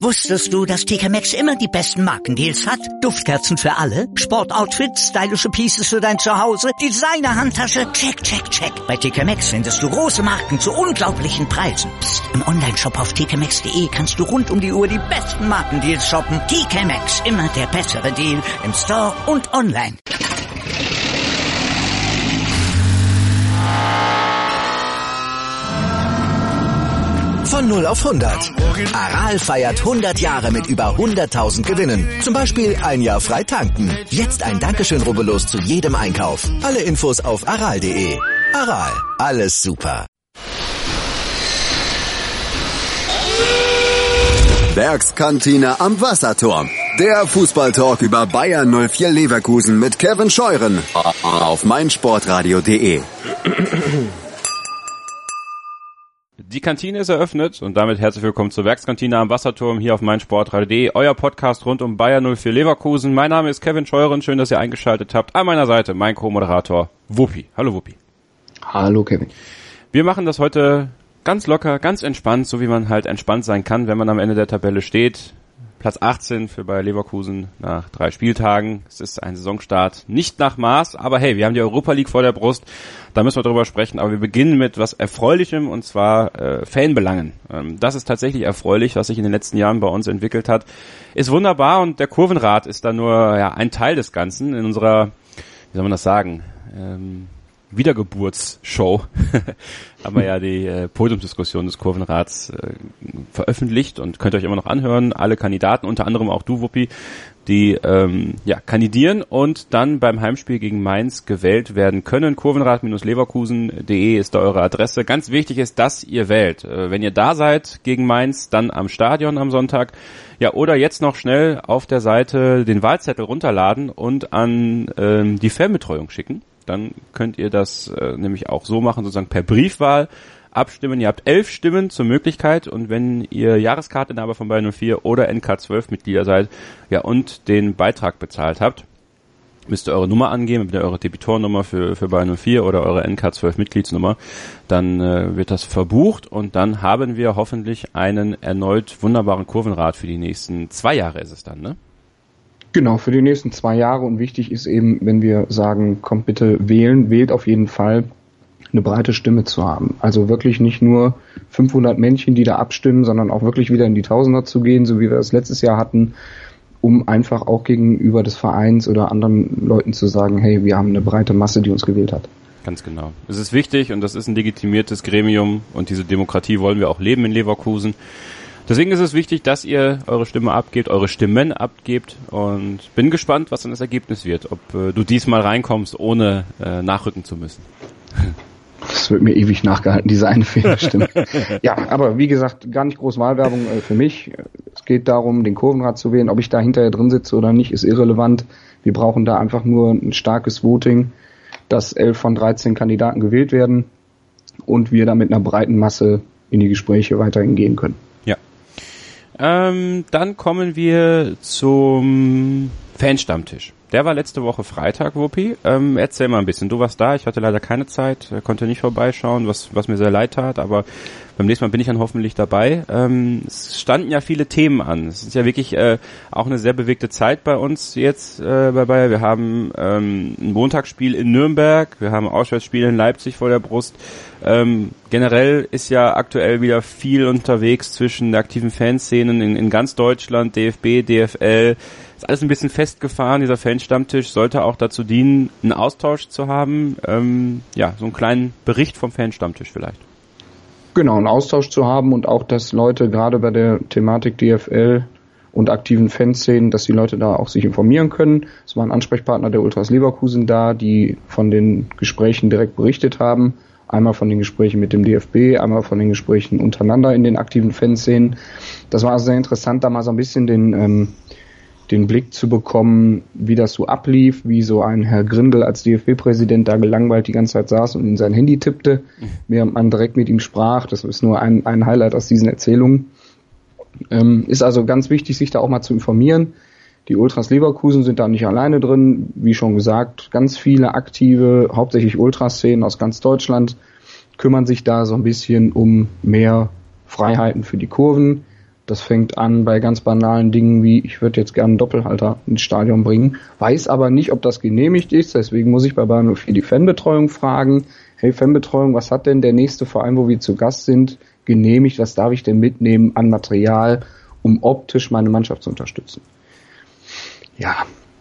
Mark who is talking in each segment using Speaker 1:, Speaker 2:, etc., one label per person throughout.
Speaker 1: Wusstest du, dass TK Maxx immer die besten Markendeals hat? Duftkerzen für alle, Sportoutfits, stylische Pieces für dein Zuhause, Designer-Handtasche, check, check, check. Bei TK Maxx findest du große Marken zu unglaublichen Preisen. Psst. Im Onlineshop auf tkmaxx.de kannst du rund um die Uhr die besten Markendeals shoppen. TK Maxx, immer der bessere Deal im Store und online.
Speaker 2: Von 0 auf 100. Aral feiert 100 Jahre mit über 100.000 Gewinnen. Zum Beispiel ein Jahr frei tanken. Jetzt ein Dankeschön, rubbellos zu jedem Einkauf. Alle Infos auf aral.de. Aral, alles super.
Speaker 3: Werkskantine am Wasserturm. Der Fußballtalk über Bayern 04 Leverkusen mit Kevin Scheuren auf meinsportradio.de.
Speaker 4: Die Kantine ist eröffnet und damit herzlich willkommen zur Werkskantine am Wasserturm hier auf meinsportradio.de, euer Podcast rund um Bayern 04 Leverkusen. Mein Name ist Kevin Scheuren, schön, dass ihr eingeschaltet habt. An meiner Seite mein Co-Moderator Wuppi. Hallo Wuppi.
Speaker 5: Hallo Kevin.
Speaker 4: Wir machen das heute ganz locker, ganz entspannt, so wie man halt entspannt sein kann, wenn man am Ende der Tabelle steht. Platz 18 für Bayer Leverkusen nach 3 Spieltagen. Es ist ein Saisonstart nicht nach Maß, aber hey, wir haben die Europa League vor der Brust. Da müssen wir drüber sprechen, aber wir beginnen mit was Erfreulichem und zwar Fanbelangen. Das ist tatsächlich erfreulich, was sich in den letzten Jahren bei uns entwickelt hat. Ist wunderbar und der Kurvenrat ist da nur ein Teil des Ganzen in unserer, wie soll man das sagen, Wiedergeburtsshow haben wir ja die Podiumsdiskussion des Kurvenrats veröffentlicht und könnt ihr euch immer noch anhören. Alle Kandidaten, unter anderem auch du, Wuppi, die kandidieren und dann beim Heimspiel gegen Mainz gewählt werden können. Kurvenrad-leverkusen.de ist da eure Adresse. Ganz wichtig ist, dass ihr wählt. Wenn ihr da seid gegen Mainz, dann am Stadion am Sonntag. Ja, oder jetzt noch schnell auf der Seite den Wahlzettel runterladen und an die Fanbetreuung schicken. Dann könnt ihr das nämlich auch so machen, sozusagen per Briefwahl abstimmen. Ihr habt 11 Stimmen zur Möglichkeit und wenn ihr Jahreskarteninhaber von Bayern 04 oder NK12 Mitglieder seid, ja, und den Beitrag bezahlt habt, müsst ihr eure Nummer angeben, entweder eure Debitornummer für Bayern 04 oder eure NK12 Mitgliedsnummer, dann wird das verbucht und dann haben wir hoffentlich einen erneut wunderbaren Kurvenrat für die nächsten 2 Jahre ist es dann, ne?
Speaker 5: Genau, für die nächsten 2 Jahre und wichtig ist eben, wenn wir sagen, kommt bitte wählen, wählt auf jeden Fall, eine breite Stimme zu haben. Also wirklich nicht nur 500 Männchen, die da abstimmen, sondern auch wirklich wieder in die Tausender zu gehen, so wie wir das letztes Jahr hatten, um einfach auch gegenüber des Vereins oder anderen Leuten zu sagen, hey, wir haben eine breite Masse, die uns gewählt hat.
Speaker 4: Ganz genau. Es ist wichtig und das ist ein legitimiertes Gremium und diese Demokratie wollen wir auch leben in Leverkusen. Deswegen ist es wichtig, dass ihr eure Stimme abgebt, eure Stimmen abgebt und bin gespannt, was dann das Ergebnis wird, ob du diesmal reinkommst, ohne nachrücken zu müssen.
Speaker 5: Das wird mir ewig nachgehalten, diese eine Fehlerstimme. Ja, aber wie gesagt, gar nicht groß Wahlwerbung für mich. Es geht darum, den Kurvenrat zu wählen. Ob ich da hinterher drin sitze oder nicht, ist irrelevant. Wir brauchen da einfach nur ein starkes Voting, dass 11 von 13 Kandidaten gewählt werden und wir da mit einer breiten Masse in die Gespräche weiterhin gehen können.
Speaker 4: Dann kommen wir zum Fanstammtisch. Der war letzte Woche Freitag, Wuppi. Erzähl mal ein bisschen. Du warst da, ich hatte leider keine Zeit, konnte nicht vorbeischauen, was mir sehr leid tat, aber beim nächsten Mal bin ich dann hoffentlich dabei. Es standen ja viele Themen an. Es ist ja wirklich auch eine sehr bewegte Zeit bei uns jetzt bei Bayer. Wir haben ein Montagsspiel in Nürnberg, wir haben ein Auswärtsspiel in Leipzig vor der Brust. Generell ist ja aktuell wieder viel unterwegs zwischen der aktiven Fanszenen in ganz Deutschland, DFB, DFL. Ist alles ein bisschen festgefahren. Dieser Fanstammtisch sollte auch dazu dienen, einen Austausch zu haben. So einen kleinen Bericht vom Fanstammtisch vielleicht.
Speaker 5: Genau, einen Austausch zu haben und auch, dass Leute gerade bei der Thematik DFL und aktiven Fanszenen, dass die Leute da auch sich informieren können. Es waren Ansprechpartner der Ultras Leverkusen da, die von den Gesprächen direkt berichtet haben. Einmal von den Gesprächen mit dem DFB, einmal von den Gesprächen untereinander in den aktiven Fanszenen. Das war sehr interessant, da mal so ein bisschen den Blick zu bekommen, wie das so ablief, wie so ein Herr Grindel als DFB-Präsident da gelangweilt die ganze Zeit saß und in sein Handy tippte, während man direkt mit ihm sprach. Das ist nur ein Highlight aus diesen Erzählungen. Ist also ganz wichtig, sich da auch mal zu informieren. Die Ultras Leverkusen sind da nicht alleine drin. Wie schon gesagt, ganz viele aktive, hauptsächlich Ultraszenen aus ganz Deutschland kümmern sich da so ein bisschen um mehr Freiheiten für die Kurven. Das fängt an bei ganz banalen Dingen wie, ich würde jetzt gerne einen Doppelhalter ins Stadion bringen, weiß aber nicht, ob das genehmigt ist, deswegen muss ich bei Bayern 04 die Fanbetreuung fragen. Hey Fanbetreuung, was hat denn der nächste Verein, wo wir zu Gast sind, genehmigt? Was darf ich denn mitnehmen an Material, um optisch meine Mannschaft zu unterstützen? Ja,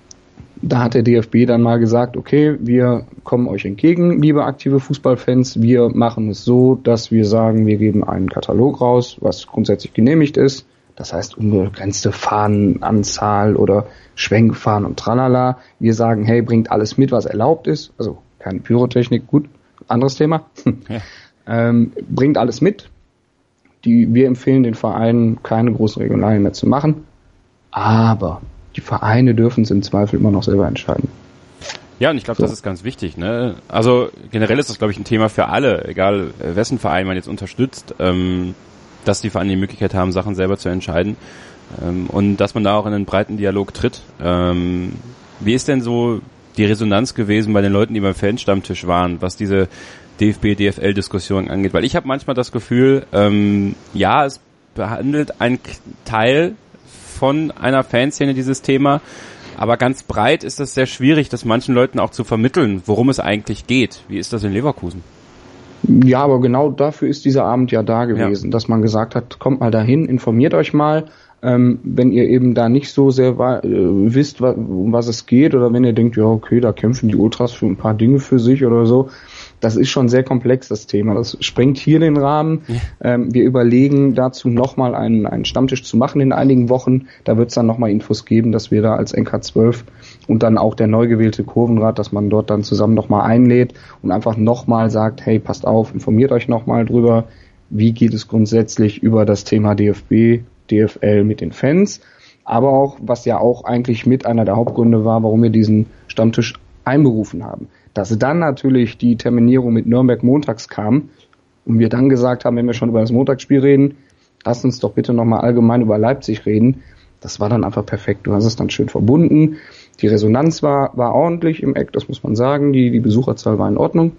Speaker 5: da hat der DFB dann mal gesagt, okay, wir kommen euch entgegen, liebe aktive Fußballfans, wir machen es so, dass wir sagen, wir geben einen Katalog raus, was grundsätzlich genehmigt ist, das heißt unbegrenzte Fahnenanzahl oder Schwenkfahnen und tralala. Wir sagen, hey, bringt alles mit, was erlaubt ist, also keine Pyrotechnik, gut, anderes Thema. Ja. Bringt alles mit. Wir empfehlen den Vereinen, keine großen Regularien mehr zu machen, aber die Vereine dürfen es im Zweifel immer noch selber entscheiden.
Speaker 4: Ja, und ich glaube, das ist ganz wichtig, ne? Also generell ist das, glaube ich, ein Thema für alle, egal wessen Verein man jetzt unterstützt, dass die Vereine die Möglichkeit haben, Sachen selber zu entscheiden, und dass man da auch in einen breiten Dialog tritt. Wie ist denn so die Resonanz gewesen bei den Leuten, die beim Fanstammtisch waren, was diese DFB-DFL-Diskussion angeht? Weil ich habe manchmal das Gefühl, ja, es behandelt ein Teil von einer Fanszene dieses Thema, aber ganz breit ist es sehr schwierig, das manchen Leuten auch zu vermitteln, worum es eigentlich geht. Wie ist das in Leverkusen?
Speaker 5: Ja, aber genau dafür ist dieser Abend ja da gewesen, dass man gesagt hat, kommt mal dahin, informiert euch mal, wenn ihr eben da nicht so sehr wisst, um was es geht, oder wenn ihr denkt, ja okay, da kämpfen die Ultras für ein paar Dinge für sich oder so. Das ist schon sehr komplex, das Thema. Das sprengt hier den Rahmen. Ja. Wir überlegen dazu nochmal einen Stammtisch zu machen in einigen Wochen. Da wird es dann nochmal Infos geben, dass wir da als NK12 und dann auch der neu gewählte Kurvenrat, dass man dort dann zusammen nochmal einlädt und einfach nochmal sagt, hey, passt auf, informiert euch nochmal drüber, wie geht es grundsätzlich über das Thema DFB, DFL mit den Fans. Aber auch, was ja auch eigentlich mit einer der Hauptgründe war, warum wir diesen Stammtisch einberufen haben. Dass dann natürlich die Terminierung mit Nürnberg montags kam und wir dann gesagt haben, wenn wir schon über das Montagsspiel reden, lasst uns doch bitte nochmal allgemein über Leipzig reden. Das war dann einfach perfekt. Du hast es dann schön verbunden. Die Resonanz war ordentlich im Eck, das muss man sagen. Die Besucherzahl war in Ordnung.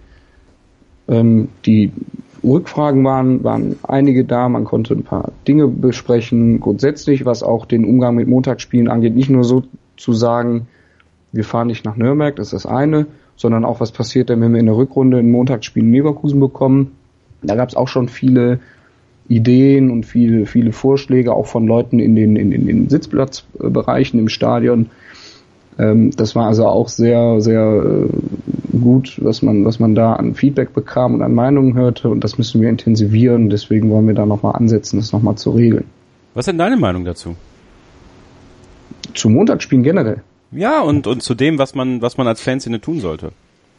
Speaker 5: Die Rückfragen waren einige da. Man konnte ein paar Dinge besprechen. Grundsätzlich, was auch den Umgang mit Montagsspielen angeht, nicht nur so zu sagen, wir fahren nicht nach Nürnberg, das ist das eine, sondern auch, was passiert denn, wenn wir in der Rückrunde ein Montagsspiel in Leverkusen bekommen. Da gab es auch schon viele Ideen und viele Vorschläge, auch von Leuten in den Sitzplatzbereichen im Stadion. Das war also auch sehr, sehr gut, was man da an Feedback bekam und an Meinungen hörte, und das müssen wir intensivieren. Deswegen wollen wir da nochmal ansetzen, das nochmal zu regeln.
Speaker 4: Was ist denn deine Meinung dazu?
Speaker 5: Zu Montagsspielen generell?
Speaker 4: Ja, und zu dem, was man als Fanszene tun sollte.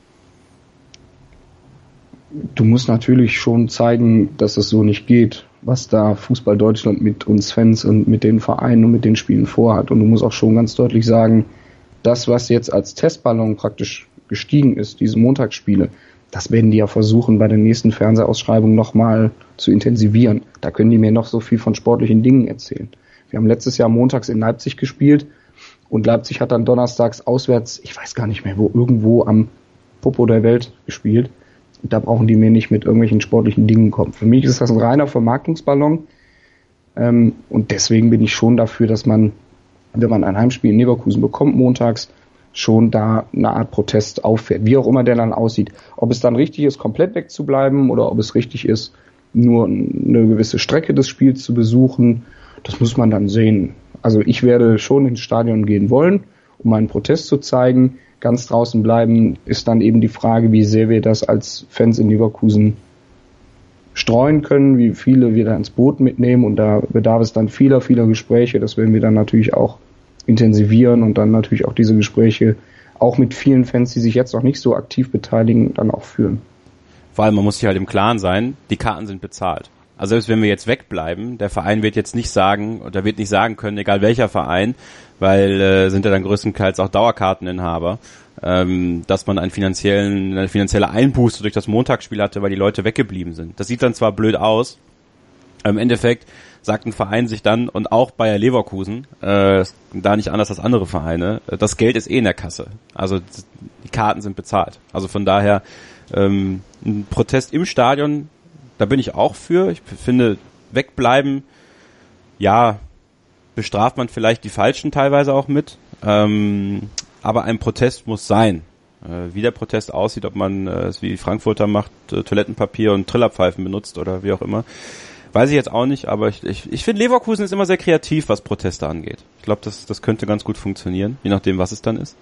Speaker 5: Du musst natürlich schon zeigen, dass es so nicht geht, was da Fußball Deutschland mit uns Fans und mit den Vereinen und mit den Spielen vorhat. Und du musst auch schon ganz deutlich sagen, das, was jetzt als Testballon praktisch gestiegen ist, diese Montagsspiele, das werden die ja versuchen, bei den nächsten Fernsehausschreibungen nochmal zu intensivieren. Da können die mir noch so viel von sportlichen Dingen erzählen. Wir haben letztes Jahr montags in Leipzig gespielt und Leipzig hat dann donnerstags auswärts, ich weiß gar nicht mehr wo, irgendwo am Popo der Welt gespielt. Da brauchen die mir nicht mit irgendwelchen sportlichen Dingen kommen. Für mich ist das ein reiner Vermarktungsballon. Und deswegen bin ich schon dafür, dass man, wenn man ein Heimspiel in Leverkusen bekommt montags, schon da eine Art Protest auffährt. Wie auch immer der dann aussieht. Ob es dann richtig ist, komplett wegzubleiben, oder ob es richtig ist, nur eine gewisse Strecke des Spiels zu besuchen, das muss man dann sehen. Also ich werde schon ins Stadion gehen wollen, um meinen Protest zu zeigen. Ganz draußen bleiben ist dann eben die Frage, wie sehr wir das als Fans in Leverkusen streuen können, wie viele wir da ins Boot mitnehmen, und da bedarf es dann vieler Gespräche. Das werden wir dann natürlich auch intensivieren und dann natürlich auch diese Gespräche auch mit vielen Fans, die sich jetzt noch nicht so aktiv beteiligen, dann auch führen.
Speaker 4: Vor allem, man muss sich halt im Klaren sein, die Karten sind bezahlt. Also selbst wenn wir jetzt wegbleiben, der Verein wird jetzt nicht sagen, oder wird nicht sagen können, egal welcher Verein, weil sind ja dann größtenteils auch Dauerkarteninhaber, dass man eine finanzielle Einbuße durch das Montagsspiel hatte, weil die Leute weggeblieben sind. Das sieht dann zwar blöd aus, im Endeffekt sagt ein Verein sich dann, und auch Bayer Leverkusen, da nicht anders als andere Vereine, das Geld ist in der Kasse. Also die Karten sind bezahlt. Also von daher ein Protest im Stadion, da bin ich auch für. Ich finde, wegbleiben bestraft man vielleicht die Falschen teilweise auch mit, aber ein Protest muss sein. Wie der Protest aussieht, ob man es wie Frankfurter macht, Toilettenpapier und Trillerpfeifen benutzt oder wie auch immer, weiß ich jetzt auch nicht, aber ich finde, Leverkusen ist immer sehr kreativ, was Proteste angeht. Ich glaube, das könnte ganz gut funktionieren, je nachdem, was es dann ist.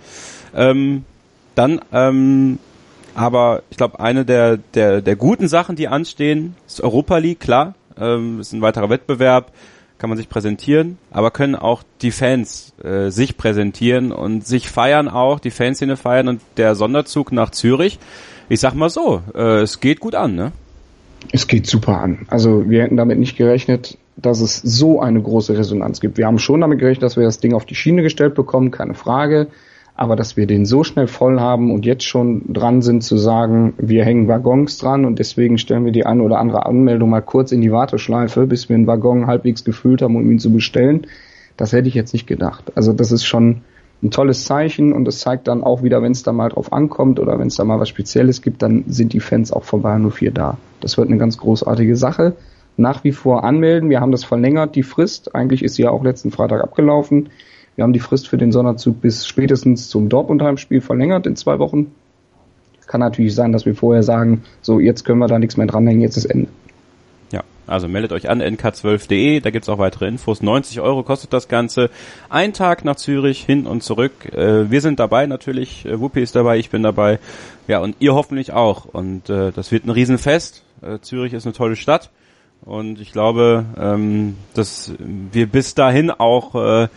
Speaker 4: Aber ich glaube, eine der guten Sachen, die anstehen, ist Europa League, klar, ist ein weiterer Wettbewerb, kann man sich präsentieren, aber können auch die Fans sich präsentieren und sich feiern auch, die Fanszene feiern und der Sonderzug nach Zürich, ich sag mal so, es geht gut an, ne?
Speaker 5: Es geht super an. Also wir hätten damit nicht gerechnet, dass es so eine große Resonanz gibt. Wir haben schon damit gerechnet, dass wir das Ding auf die Schiene gestellt bekommen, keine Frage, aber dass wir den so schnell voll haben und jetzt schon dran sind zu sagen, wir hängen Waggons dran und deswegen stellen wir die eine oder andere Anmeldung mal kurz in die Warteschleife, bis wir einen Waggon halbwegs gefüllt haben, um ihn zu bestellen, das hätte ich jetzt nicht gedacht. Also das ist schon ein tolles Zeichen und es zeigt dann auch wieder, wenn es da mal drauf ankommt oder wenn es da mal was Spezielles gibt, dann sind die Fans auch von Bayern 04 da. Das wird eine ganz großartige Sache. Nach wie vor anmelden, wir haben das verlängert, die Frist, eigentlich ist sie ja auch letzten Freitag abgelaufen. Wir haben die Frist für den Sonderzug bis spätestens zum Dortmund-Heimspiel verlängert in 2 Wochen. Kann natürlich sein, dass wir vorher sagen, so jetzt können wir da nichts mehr dranhängen, jetzt ist Ende.
Speaker 4: Ja, also meldet euch an, nk12.de, da gibt's auch weitere Infos. 90 € kostet das Ganze. Ein Tag nach Zürich, hin und zurück. Wir sind dabei natürlich, Wuppi ist dabei, ich bin dabei. Ja, und ihr hoffentlich auch. Und das wird ein Riesenfest. Zürich ist eine tolle Stadt. Und ich glaube, dass wir bis dahin auch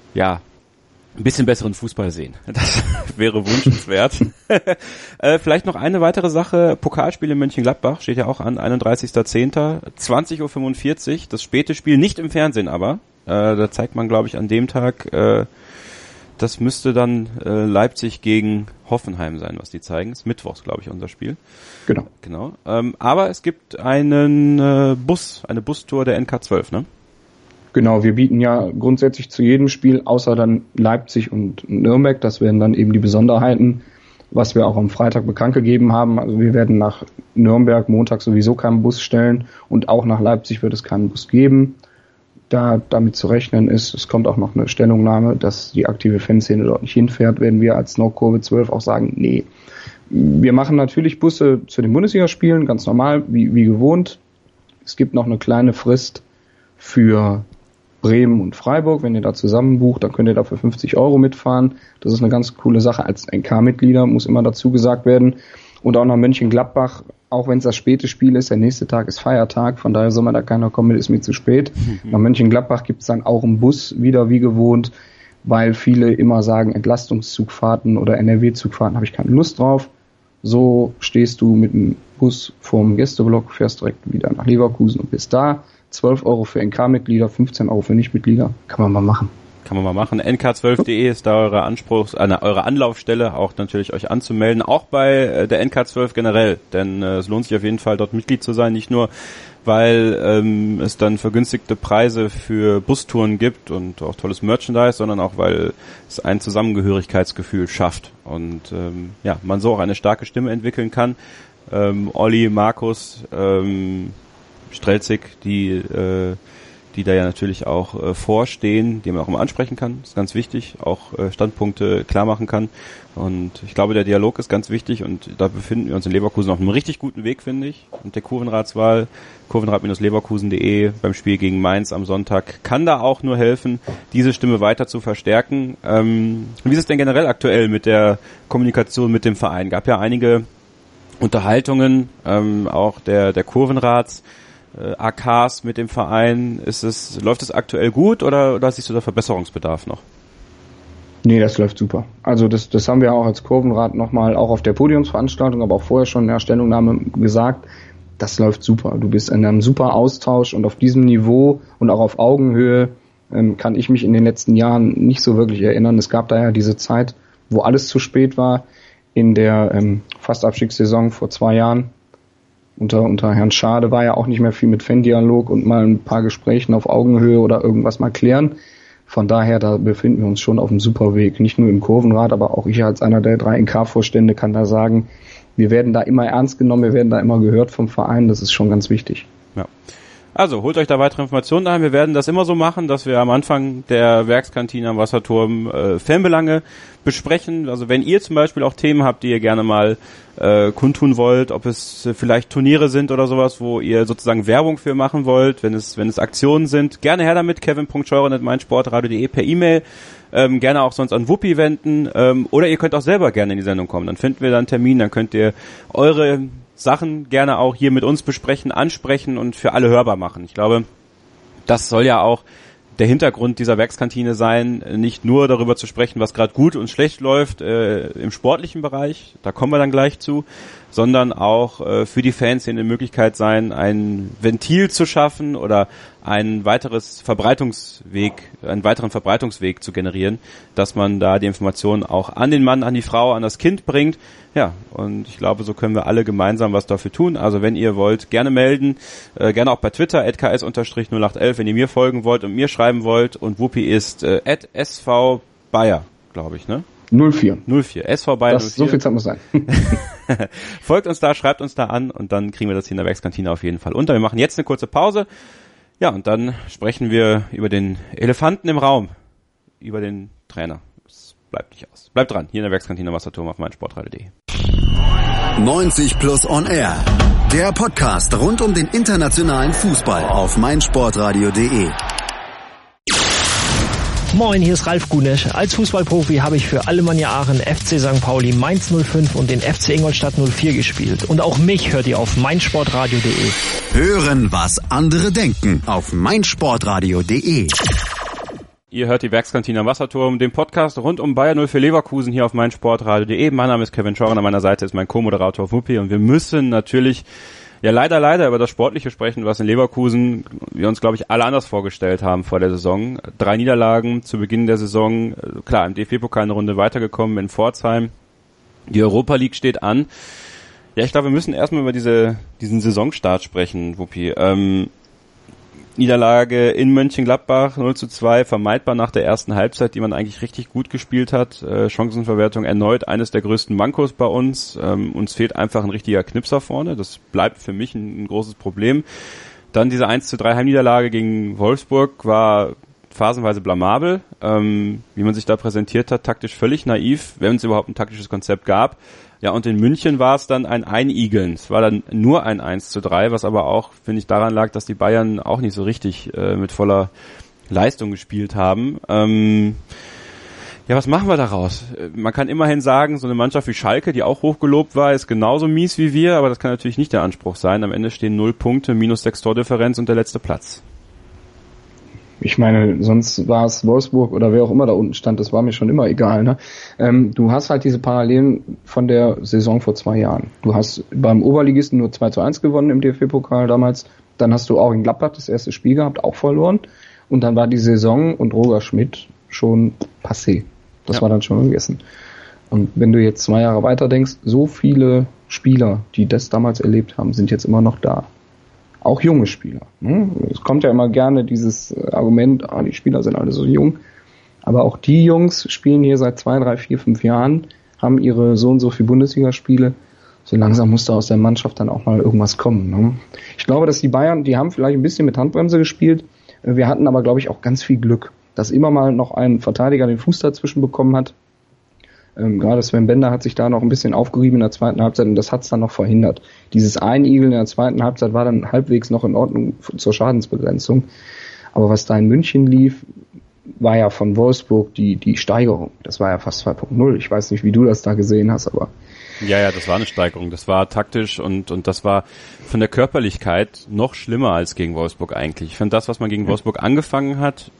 Speaker 4: ein bisschen besseren Fußball sehen. Das wäre wünschenswert. Vielleicht noch eine weitere Sache. Pokalspiel in Mönchengladbach steht ja auch an, 31.10. 20.45 Uhr. Das späte Spiel, nicht im Fernsehen aber. Da zeigt man, glaube ich, an dem Tag, das müsste dann Leipzig gegen Hoffenheim sein, was die zeigen. Ist mittwochs, glaube ich, unser Spiel. Genau. Aber es gibt eine Bustour der NK12, ne?
Speaker 5: Genau, wir bieten ja grundsätzlich zu jedem Spiel, außer dann Leipzig und Nürnberg, das wären dann eben die Besonderheiten, was wir auch am Freitag bekannt gegeben haben. Also wir werden nach Nürnberg Montag sowieso keinen Bus stellen und auch nach Leipzig wird es keinen Bus geben. Da damit zu rechnen ist, es kommt auch noch eine Stellungnahme, dass die aktive Fanszene dort nicht hinfährt, werden wir als Nordkurve 12 auch sagen, nee. Wir machen natürlich Busse zu den Bundesligaspielen, ganz normal, wie gewohnt. Es gibt noch eine kleine Frist für Bremen und Freiburg, wenn ihr da zusammen bucht, dann könnt ihr da für 50 € mitfahren. Das ist eine ganz coole Sache als NK-Mitglieder, muss immer dazu gesagt werden. Und auch nach Mönchengladbach, auch wenn es das späte Spiel ist, der nächste Tag ist Feiertag, von daher soll man da keiner kommen, ist mir zu spät. Nach Mönchengladbach gibt es dann auch einen Bus, wieder wie gewohnt, weil viele immer sagen, Entlastungszugfahrten oder NRW-Zugfahrten habe ich keine Lust drauf. So stehst du mit dem Bus vorm Gästeblock, fährst direkt wieder nach Leverkusen und bist da. 12 € für NK-Mitglieder, 15 € für Nichtmitglieder. Kann man mal machen.
Speaker 4: nk12.de ist da eure Anlaufstelle, auch natürlich euch anzumelden, auch bei der NK12 generell, denn es lohnt sich auf jeden Fall, dort Mitglied zu sein, nicht nur, weil es dann vergünstigte Preise für Bustouren gibt und auch tolles Merchandise, sondern auch, weil es ein Zusammengehörigkeitsgefühl schafft und man so auch eine starke Stimme entwickeln kann. Olli, Markus, Strelzig, die da ja natürlich auch vorstehen, die man auch immer ansprechen kann, ist ganz wichtig, auch Standpunkte klar machen kann und ich glaube, der Dialog ist ganz wichtig und da befinden wir uns in Leverkusen auf einem richtig guten Weg, finde ich, und der Kurvenratswahl, kurvenrad-leverkusen.de beim Spiel gegen Mainz am Sonntag kann da auch nur helfen, diese Stimme weiter zu verstärken. Wie ist es denn generell aktuell mit der Kommunikation mit dem Verein? Gab ja einige Unterhaltungen, auch der Kurvenrats, AKs mit dem Verein, läuft es aktuell gut oder siehst du da Verbesserungsbedarf noch?
Speaker 5: Nee, das läuft super. Also das haben wir auch als Kurvenrat nochmal auch auf der Podiumsveranstaltung, aber auch vorher schon in der Stellungnahme gesagt, das läuft super. Du bist in einem super Austausch und auf diesem Niveau und auch auf Augenhöhe kann ich mich in den letzten Jahren nicht so wirklich erinnern. Es gab da ja diese Zeit, wo alles zu spät war in der Fastabstiegssaison vor 2 Jahren. Unter Herrn Schade war ja auch nicht mehr viel mit Fan-Dialog und mal ein paar Gesprächen auf Augenhöhe oder irgendwas mal klären. Von daher, da befinden wir uns schon auf einem super Weg. Nicht nur im Kurvenrat, aber auch ich als einer der 3 NK-Vorstände kann da sagen, wir werden da immer ernst genommen, wir werden da immer gehört vom Verein. Das ist schon ganz wichtig.
Speaker 4: Ja. Also, holt euch da weitere Informationen ein. Wir werden das immer so machen, dass wir am Anfang der Werkskantine am Wasserturm Fanbelange besprechen. Also, wenn ihr zum Beispiel auch Themen habt, die ihr gerne mal kundtun wollt, ob es vielleicht Turniere sind oder sowas, wo ihr sozusagen Werbung für machen wollt, wenn es Aktionen sind, gerne her damit, kevin.scheuren@meinsportradio.de per E-Mail, gerne auch sonst an Wuppi wenden, oder ihr könnt auch selber gerne in die Sendung kommen. Dann finden wir da einen Termin, dann könnt ihr eure Sachen gerne auch hier mit uns besprechen, ansprechen und für alle hörbar machen. Ich glaube, das soll ja auch der Hintergrund dieser Werkskantine sein, nicht nur darüber zu sprechen, was gerade gut und schlecht läuft im sportlichen Bereich, da kommen wir dann gleich zu, sondern auch für die Fans eine Möglichkeit sein, ein Ventil zu schaffen oder einen weiteren Verbreitungsweg zu generieren, dass man da die Informationen auch an den Mann, an die Frau, an das Kind bringt. Ja, und ich glaube, so können wir alle gemeinsam was dafür tun. Also wenn ihr wollt, gerne melden, gerne auch bei Twitter, @ks_0811, wenn ihr mir folgen wollt und mir schreiben wollt. Und Wuppi ist @svbayer, glaube ich, ne?
Speaker 5: 04,
Speaker 4: SVBayer 04.
Speaker 5: So viel Zeit muss sein.
Speaker 4: Folgt uns da, schreibt uns da an und dann kriegen wir das hier in der Werkskantine auf jeden Fall unter. Wir machen jetzt eine kurze Pause. Ja, und dann sprechen wir über den Elefanten im Raum, über den Trainer. Es bleibt nicht aus. Bleibt dran, hier in der Werkskantine Wasserturm auf meinsportradio.de.
Speaker 3: 90 Plus on Air. Der Podcast rund um den internationalen Fußball auf meinsportradio.de.
Speaker 6: Moin, hier ist Ralf Gunesch. Als Fußballprofi habe ich für Alemannia Aachen, FC St. Pauli, Mainz 05 und den FC Ingolstadt 04 gespielt. Und auch mich hört ihr auf meinsportradio.de.
Speaker 3: Hören, was andere denken auf meinsportradio.de.
Speaker 4: Ihr hört die Werkskantine am Wasserturm, den Podcast rund um Bayer 04 Leverkusen hier auf meinsportradio.de. Mein Name ist Kevin Scheuren, an meiner Seite ist mein Co-Moderator Wuppi und wir müssen natürlich leider über das Sportliche sprechen, was in Leverkusen wir uns, glaube ich, alle anders vorgestellt haben vor der Saison. 3 Niederlagen zu Beginn der Saison, klar, im DFB-Pokal eine Runde weitergekommen in Pforzheim. Die Europa League steht an. Ja, ich glaube, wir müssen erstmal über diesen Saisonstart sprechen, Wuppi. Niederlage in Mönchengladbach 0:2, vermeidbar nach der ersten Halbzeit, die man eigentlich richtig gut gespielt hat. Chancenverwertung erneut eines der größten Mankos bei uns. Uns fehlt einfach ein richtiger Knipser vorne. Das bleibt für mich ein großes Problem. Dann diese 1:3 Heimniederlage gegen Wolfsburg war phasenweise blamabel. Wie man sich da präsentiert hat, taktisch völlig naiv, wenn es überhaupt ein taktisches Konzept gab. Ja, und in München war es dann ein Einigeln. Es war dann nur ein 1:3, was aber auch, finde ich, daran lag, dass die Bayern auch nicht so richtig mit voller Leistung gespielt haben. Ja, was machen wir daraus? Man kann immerhin sagen, so eine Mannschaft wie Schalke, die auch hochgelobt war, ist genauso mies wie wir, aber das kann natürlich nicht der Anspruch sein. Am Ende stehen 0 Punkte, -6 Tordifferenz und der letzte Platz.
Speaker 5: Ich meine, sonst war es Wolfsburg oder wer auch immer da unten stand, das war mir schon immer egal. Ne? Du hast halt diese Parallelen von der Saison vor 2 Jahren. Du hast beim Oberligisten nur 2:1 gewonnen im DFB-Pokal damals. Dann hast du auch in Gladbach das erste Spiel gehabt, auch verloren. Und dann war die Saison und Roger Schmidt schon passé. Das war dann schon gegessen. Und wenn du jetzt 2 Jahre weiter denkst, so viele Spieler, die das damals erlebt haben, sind jetzt immer noch da. Auch junge Spieler. Es kommt ja immer gerne dieses Argument, die Spieler sind alle so jung. Aber auch die Jungs spielen hier seit 2, 3, 4, 5 Jahren, haben ihre so und so viele Bundesligaspiele. So langsam muss da aus der Mannschaft dann auch mal irgendwas kommen. Ne? Ich glaube, dass die Bayern, die haben vielleicht ein bisschen mit Handbremse gespielt. Wir hatten aber, glaube ich, auch ganz viel Glück, dass immer mal noch ein Verteidiger den Fuß dazwischen bekommen hat. Gerade Sven Bender hat sich da noch ein bisschen aufgerieben in der zweiten Halbzeit und das hat es dann noch verhindert. Dieses Einigeln in der zweiten Halbzeit war dann halbwegs noch in Ordnung zur Schadensbegrenzung. Aber was da in München lief, war ja von Wolfsburg die Steigerung. Das war ja fast 2.0. Ich weiß nicht, wie du das da gesehen hast, aber...
Speaker 4: Ja, das war eine Steigerung. Das war taktisch und das war von der Körperlichkeit noch schlimmer als gegen Wolfsburg eigentlich. Ich finde das, was man gegen Wolfsburg angefangen hat,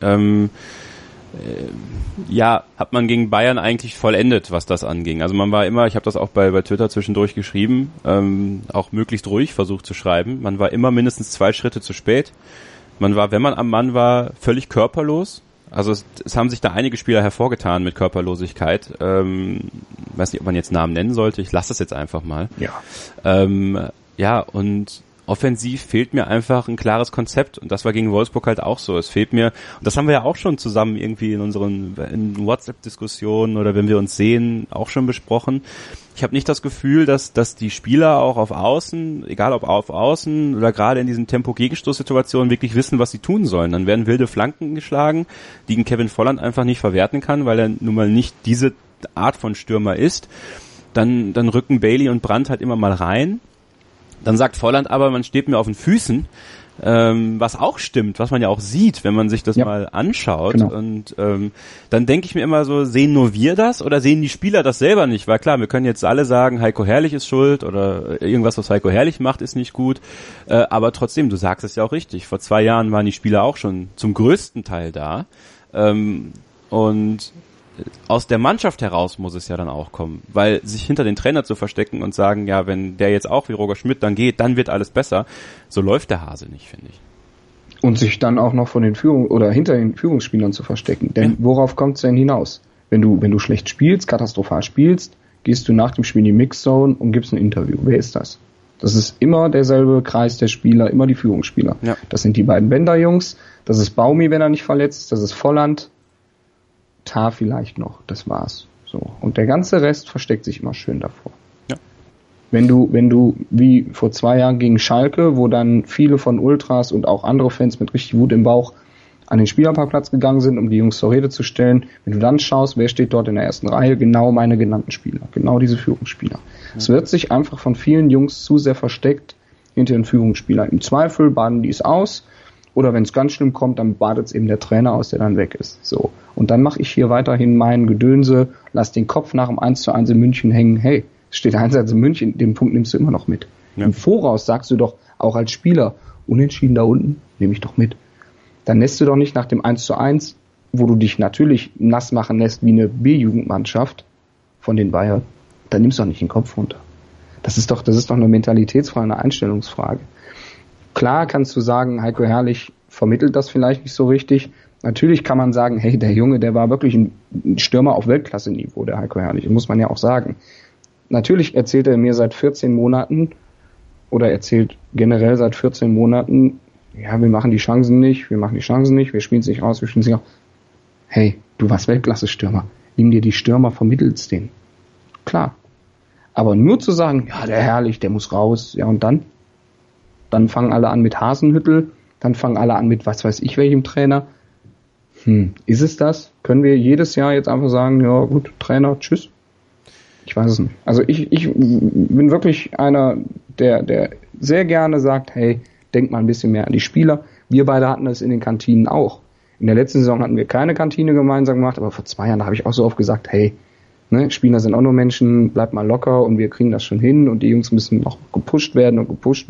Speaker 4: hat man gegen Bayern eigentlich vollendet, was das anging. Also man war immer, ich habe das auch bei Twitter zwischendurch geschrieben, auch möglichst ruhig versucht zu schreiben. Man war immer mindestens 2 Schritte zu spät. Man war, wenn man am Mann war, völlig körperlos. Also es haben sich da einige Spieler hervorgetan mit Körperlosigkeit. Weiß nicht, ob man jetzt Namen nennen sollte. Ich lasse das jetzt einfach mal.
Speaker 5: Ja.
Speaker 4: Und offensiv fehlt mir einfach ein klares Konzept und das war gegen Wolfsburg halt auch so. Es fehlt mir, und das haben wir ja auch schon zusammen irgendwie in WhatsApp-Diskussionen oder wenn wir uns sehen, auch schon besprochen. Ich habe nicht das Gefühl, dass die Spieler auch auf Außen, egal ob auf Außen oder gerade in diesen Tempo-Gegenstoß-Situationen wirklich wissen, was sie tun sollen. Dann werden wilde Flanken geschlagen, die ein Kevin Volland einfach nicht verwerten kann, weil er nun mal nicht diese Art von Stürmer ist. Dann rücken Bailey und Brandt halt immer mal rein. Dann sagt Volland aber, man steht mir auf den Füßen, was auch stimmt, was man ja auch sieht, wenn man sich das mal anschaut. Genau. Und dann denke ich mir immer so, sehen nur wir das oder sehen die Spieler das selber nicht? Weil klar, wir können jetzt alle sagen, Heiko Herrlich ist schuld oder irgendwas, was Heiko Herrlich macht, ist nicht gut. Aber trotzdem, du sagst es ja auch richtig, vor 2 Jahren waren die Spieler auch schon zum größten Teil da. Und aus der Mannschaft heraus muss es ja dann auch kommen, weil sich hinter den Trainer zu verstecken und sagen, ja, wenn der jetzt auch wie Roger Schmidt dann geht, dann wird alles besser. So läuft der Hase nicht, finde ich.
Speaker 5: Und sich dann auch noch von den hinter den Führungsspielern zu verstecken. Denn worauf kommt es denn hinaus? Wenn du schlecht spielst, katastrophal spielst, gehst du nach dem Spiel in die Mixzone und gibst ein Interview. Wer ist das? Das ist immer derselbe Kreis der Spieler, immer die Führungsspieler. Ja. Das sind die beiden Bender-Jungs, das ist Baumi, wenn er nicht verletzt ist, das ist Volland, Tar vielleicht noch, das war's. So. Und der ganze Rest versteckt sich immer schön davor. Ja. Wenn du, wie vor 2 Jahren gegen Schalke, wo dann viele von Ultras und auch andere Fans mit richtig Wut im Bauch an den Spielerparkplatz gegangen sind, um die Jungs zur Rede zu stellen, wenn du dann schaust, wer steht dort in der ersten Reihe, genau meine genannten Spieler, genau diese Führungsspieler. Es wird sich einfach von vielen Jungs zu sehr versteckt hinter den Führungsspielern. Im Zweifel baden die es aus, oder wenn es ganz schlimm kommt, dann badet es eben der Trainer aus, der dann weg ist. So. Und dann mache ich hier weiterhin meinen Gedönse, lass den Kopf nach dem 1:1 in München hängen. Hey, es steht 1:1 in München, den Punkt nimmst du immer noch mit. Ja. Im Voraus sagst du doch auch als Spieler, unentschieden da unten, nehme ich doch mit. Dann lässt du doch nicht nach dem 1:1, wo du dich natürlich nass machen lässt wie eine B-Jugendmannschaft von den Bayern, dann nimmst du doch nicht den Kopf runter. Das ist doch eine Mentalitätsfrage, eine Einstellungsfrage. Klar kannst du sagen, Heiko Herrlich vermittelt das vielleicht nicht so richtig. Natürlich kann man sagen, hey, der Junge, der war wirklich ein Stürmer auf Weltklasse-Niveau, der Heiko Herrlich, muss man ja auch sagen. Natürlich erzählt er mir seit 14 Monaten oder erzählt generell seit 14 Monaten, ja, wir machen die Chancen nicht, wir spielen es nicht raus, wir spielen es nicht raus. Hey, du warst Weltklasse-Stürmer. Nimm dir die Stürmer, vermittelst den. Klar. Aber nur zu sagen, ja, der Herrlich, der muss raus, ja, und dann? Dann fangen alle an mit Hasenhüttl, dann fangen alle an mit was weiß ich welchem Trainer. Ist es das? Können wir jedes Jahr jetzt einfach sagen, ja gut, Trainer, tschüss? Ich weiß es nicht. Also ich bin wirklich einer, der sehr gerne sagt, hey, denkt mal ein bisschen mehr an die Spieler. Wir beide hatten das in den Kantinen auch. In der letzten Saison hatten wir keine Kantine gemeinsam gemacht, aber vor 2 Jahren habe ich auch so oft gesagt, hey, ne, Spieler sind auch nur Menschen, bleibt mal locker und wir kriegen das schon hin und die Jungs müssen noch gepusht werden.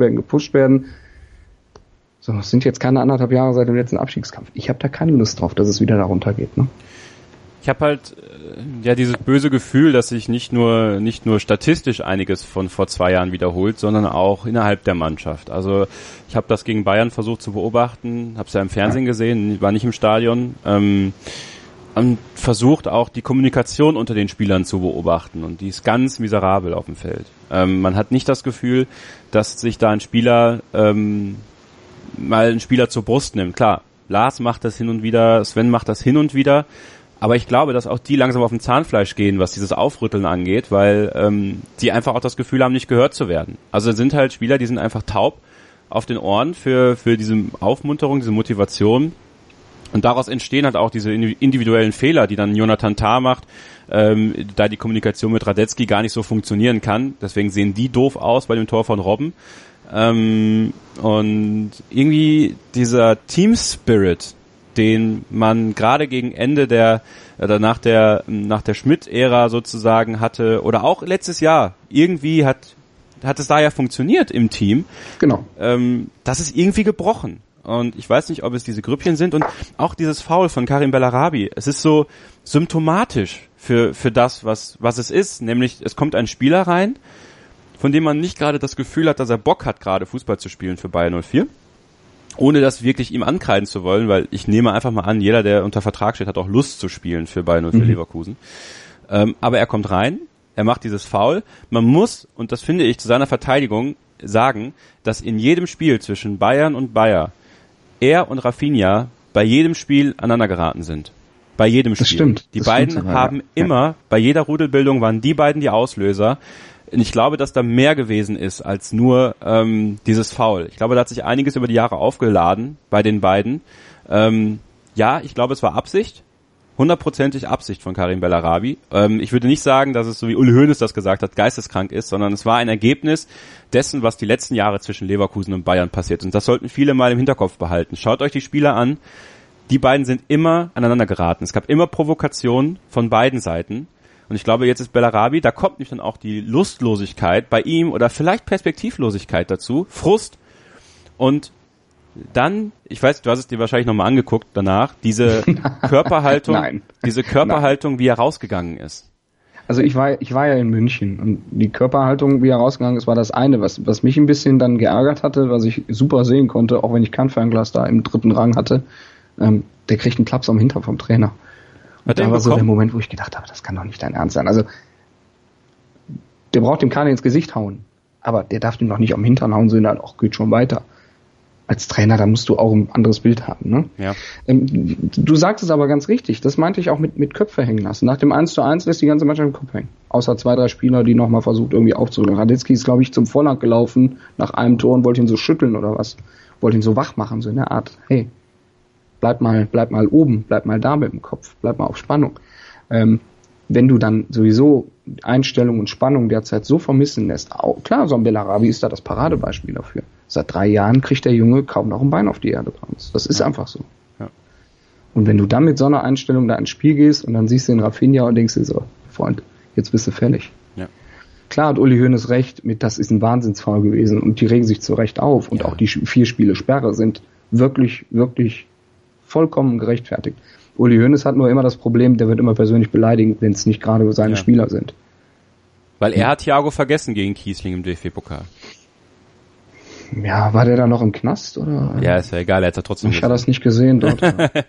Speaker 5: So, es sind jetzt keine 1,5 Jahre seit dem letzten Abstiegskampf. Ich habe da keine Lust drauf, dass es wieder darunter geht. Ne?
Speaker 4: Ich habe halt dieses böse Gefühl, dass sich nicht nur statistisch einiges von vor 2 Jahren wiederholt, sondern auch innerhalb der Mannschaft. Also ich habe das gegen Bayern versucht zu beobachten, habe es ja im Fernsehen gesehen, war nicht im Stadion. Und versucht auch die Kommunikation unter den Spielern zu beobachten und die ist ganz miserabel auf dem Feld. Man hat nicht das Gefühl, dass sich da ein Spieler mal einen Spieler zur Brust nimmt. Klar, Lars macht das hin und wieder, Sven macht das hin und wieder, aber ich glaube, dass auch die langsam auf dem Zahnfleisch gehen, was dieses Aufrütteln angeht, weil die einfach auch das Gefühl haben, nicht gehört zu werden. Also es sind halt Spieler, die sind einfach taub auf den Ohren für diese Aufmunterung, diese Motivation. Und daraus entstehen halt auch diese individuellen Fehler, die dann Jonathan Tah macht, da die Kommunikation mit Radetzky gar nicht so funktionieren kann. Deswegen sehen die doof aus bei dem Tor von Robben. Und irgendwie dieser Team Spirit, den man gerade gegen Ende nach der Schmidt-Ära sozusagen hatte, oder auch letztes Jahr, irgendwie hat es da ja funktioniert im Team.
Speaker 5: Genau.
Speaker 4: Das ist irgendwie gebrochen. Und ich weiß nicht, ob es diese Grüppchen sind und auch dieses Foul von Karim Bellarabi. Es ist so symptomatisch für das, was es ist. Nämlich, es kommt ein Spieler rein, von dem man nicht gerade das Gefühl hat, dass er Bock hat, gerade Fußball zu spielen für Bayern 04. Ohne das wirklich ihm ankreiden zu wollen, weil ich nehme einfach mal an, jeder, der unter Vertrag steht, hat auch Lust zu spielen für Bayern 04 Leverkusen. Aber er kommt rein, er macht dieses Foul. Man muss, und das finde ich zu seiner Verteidigung, sagen, dass in jedem Spiel zwischen Bayern und Bayer er und Rafinha bei jedem Spiel aneinander geraten sind. Bei jedem Spiel.
Speaker 5: Das stimmt.
Speaker 4: Die beiden haben immer, bei jeder Rudelbildung waren die beiden die Auslöser. Und ich glaube, dass da mehr gewesen ist als nur dieses Foul. Ich glaube, da hat sich einiges über die Jahre aufgeladen bei den beiden. Ja, ich glaube, es war Absicht. 100%ig Absicht von Karim Bellarabi. Ich würde nicht sagen, dass es, so wie Uli Hoeneß das gesagt hat, geisteskrank ist, sondern es war ein Ergebnis dessen, was die letzten Jahre zwischen Leverkusen und Bayern passiert. Und das sollten viele mal im Hinterkopf behalten. Schaut euch die Spieler an. Die beiden sind immer aneinander geraten. Es gab immer Provokationen von beiden Seiten. Und ich glaube, jetzt ist Bellarabi, da kommt nicht dann auch die Lustlosigkeit bei ihm oder vielleicht Perspektivlosigkeit dazu, Frust. Und dann, ich weiß, du hast es dir wahrscheinlich nochmal angeguckt danach, diese Körperhaltung, wie er rausgegangen ist.
Speaker 5: Also ich war ja in München und die Körperhaltung, wie er rausgegangen ist, war das eine, was mich ein bisschen dann geärgert hatte, was ich super sehen konnte, auch wenn ich kein Fernglas da im 3. Rang hatte. Der kriegt einen Klaps am Hintern vom Trainer. Und da war so der Moment, wo ich gedacht habe, das kann doch nicht dein Ernst sein. Also, der braucht dem keiner ins Gesicht hauen. Aber der darf dem noch nicht am Hintern hauen, sondern auch geht schon weiter. Als Trainer, da musst du auch ein anderes Bild haben, ne?
Speaker 4: Ja.
Speaker 5: Du sagst es aber ganz richtig. Das meinte ich auch mit Köpfe hängen lassen. Nach dem 1:1 lässt die ganze Mannschaft den Kopf hängen. Außer 2, 3 Spieler, die nochmal versucht, irgendwie aufzuholen. Radetzky ist, glaube ich, zum Vorland gelaufen nach einem Tor und wollte ihn so schütteln oder was. Wollte ihn so wach machen, so in der Art. Hey, bleib mal oben, bleib mal da mit dem Kopf, bleib mal auf Spannung. Wenn du dann sowieso Einstellung und Spannung derzeit so vermissen lässt, auch, klar, so ein Bellarabi ist da das Paradebeispiel dafür. Seit 3 Jahren kriegt der Junge kaum noch ein Bein auf die Erde bei uns. Das ist einfach so.
Speaker 4: Ja.
Speaker 5: Und wenn du dann mit so einer Einstellung da ins Spiel gehst und dann siehst du den Rafinha und denkst dir so, Freund, jetzt bist du fällig.
Speaker 4: Ja.
Speaker 5: Klar hat Uli Hoeneß recht mit, das ist ein Wahnsinnsfoul gewesen und die regen sich zu Recht auf und auch die 4 Spiele Sperre sind wirklich, wirklich vollkommen gerechtfertigt. Uli Hoeneß hat nur immer das Problem, der wird immer persönlich beleidigen, wenn es nicht gerade seine Spieler sind.
Speaker 4: Weil er hat Thiago vergessen gegen Kiesling im DFB-Pokal.
Speaker 5: Ja, war der da noch im Knast, oder?
Speaker 4: Ja, ist ja egal, er hat ja trotzdem...
Speaker 5: Ich habe das nicht gesehen dort.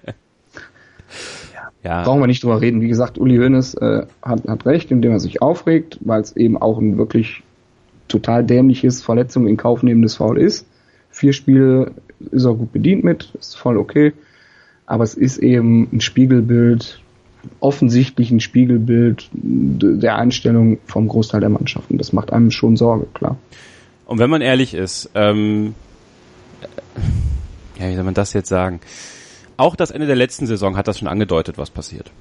Speaker 5: Ja. Brauchen wir nicht drüber reden. Wie gesagt, Uli Hoeneß hat recht, indem er sich aufregt, weil es eben auch ein wirklich total dämliches Verletzung in Kauf nehmendes Foul ist. 4 Spiele ist er gut bedient mit, ist voll okay. Aber es ist eben ein Spiegelbild, offensichtlich ein Spiegelbild der Einstellung vom Großteil der Mannschaften. Das macht einem schon Sorge, klar.
Speaker 4: Und wenn man ehrlich ist, wie soll man das jetzt sagen? Auch das Ende der letzten Saison hat das schon angedeutet, was passiert.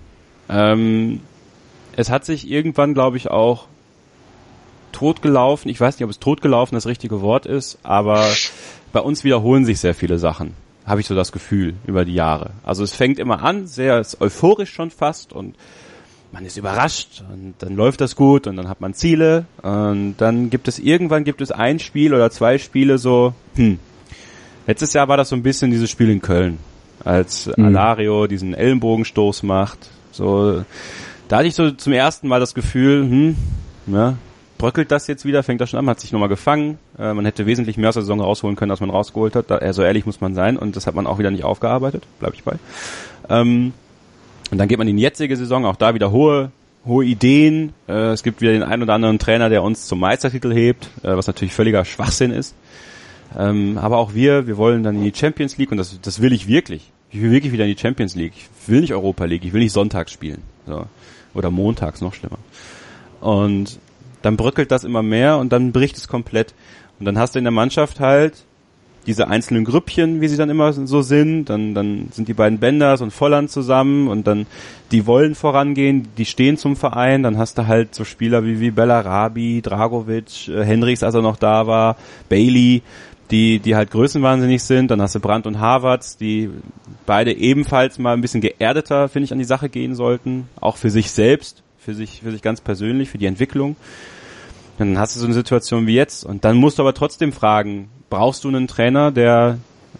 Speaker 4: Es hat sich irgendwann, glaube ich, auch totgelaufen. Ich weiß nicht, ob es totgelaufen das richtige Wort ist, aber bei uns wiederholen sich sehr viele Sachen. Habe ich so das Gefühl über die Jahre. Also es fängt immer an, sehr euphorisch schon fast und man ist überrascht und dann läuft das gut und dann hat man Ziele und dann gibt es ein Spiel oder 2 Spiele so, letztes Jahr war das so ein bisschen dieses Spiel in Köln, als Alario diesen Ellenbogenstoß macht, so, da hatte ich so zum ersten Mal das Gefühl, bröckelt das jetzt wieder, fängt das schon an, hat sich nochmal gefangen, man hätte wesentlich mehr aus der Saison rausholen können, als man rausgeholt hat, so ehrlich muss man sein und das hat man auch wieder nicht aufgearbeitet, bleib ich bei. Und dann geht man in die jetzige Saison, auch da wieder hohe Ideen. Es gibt wieder den einen oder anderen Trainer, der uns zum Meistertitel hebt, was natürlich völliger Schwachsinn ist. Aber auch wir wollen dann in die Champions League und das will ich wirklich. Ich will wirklich wieder in die Champions League. Ich will nicht Europa League, ich will nicht sonntags spielen. So. Oder montags, noch schlimmer. Und dann bröckelt das immer mehr und dann bricht es komplett. Und dann hast du in der Mannschaft halt diese einzelnen Grüppchen, wie sie dann immer so sind, dann sind die beiden Benders und Volland zusammen und dann, die wollen vorangehen, die stehen zum Verein, dann hast du halt so Spieler wie Bellarabi, Dragovic, Henrichs, als er noch da war, Bailey, die halt größenwahnsinnig sind, dann hast du Brandt und Havertz, die beide ebenfalls mal ein bisschen geerdeter, finde ich, an die Sache gehen sollten, auch für sich selbst, für sich ganz persönlich, für die Entwicklung. Dann hast du so eine Situation wie jetzt und dann musst du aber trotzdem fragen, brauchst du einen Trainer, der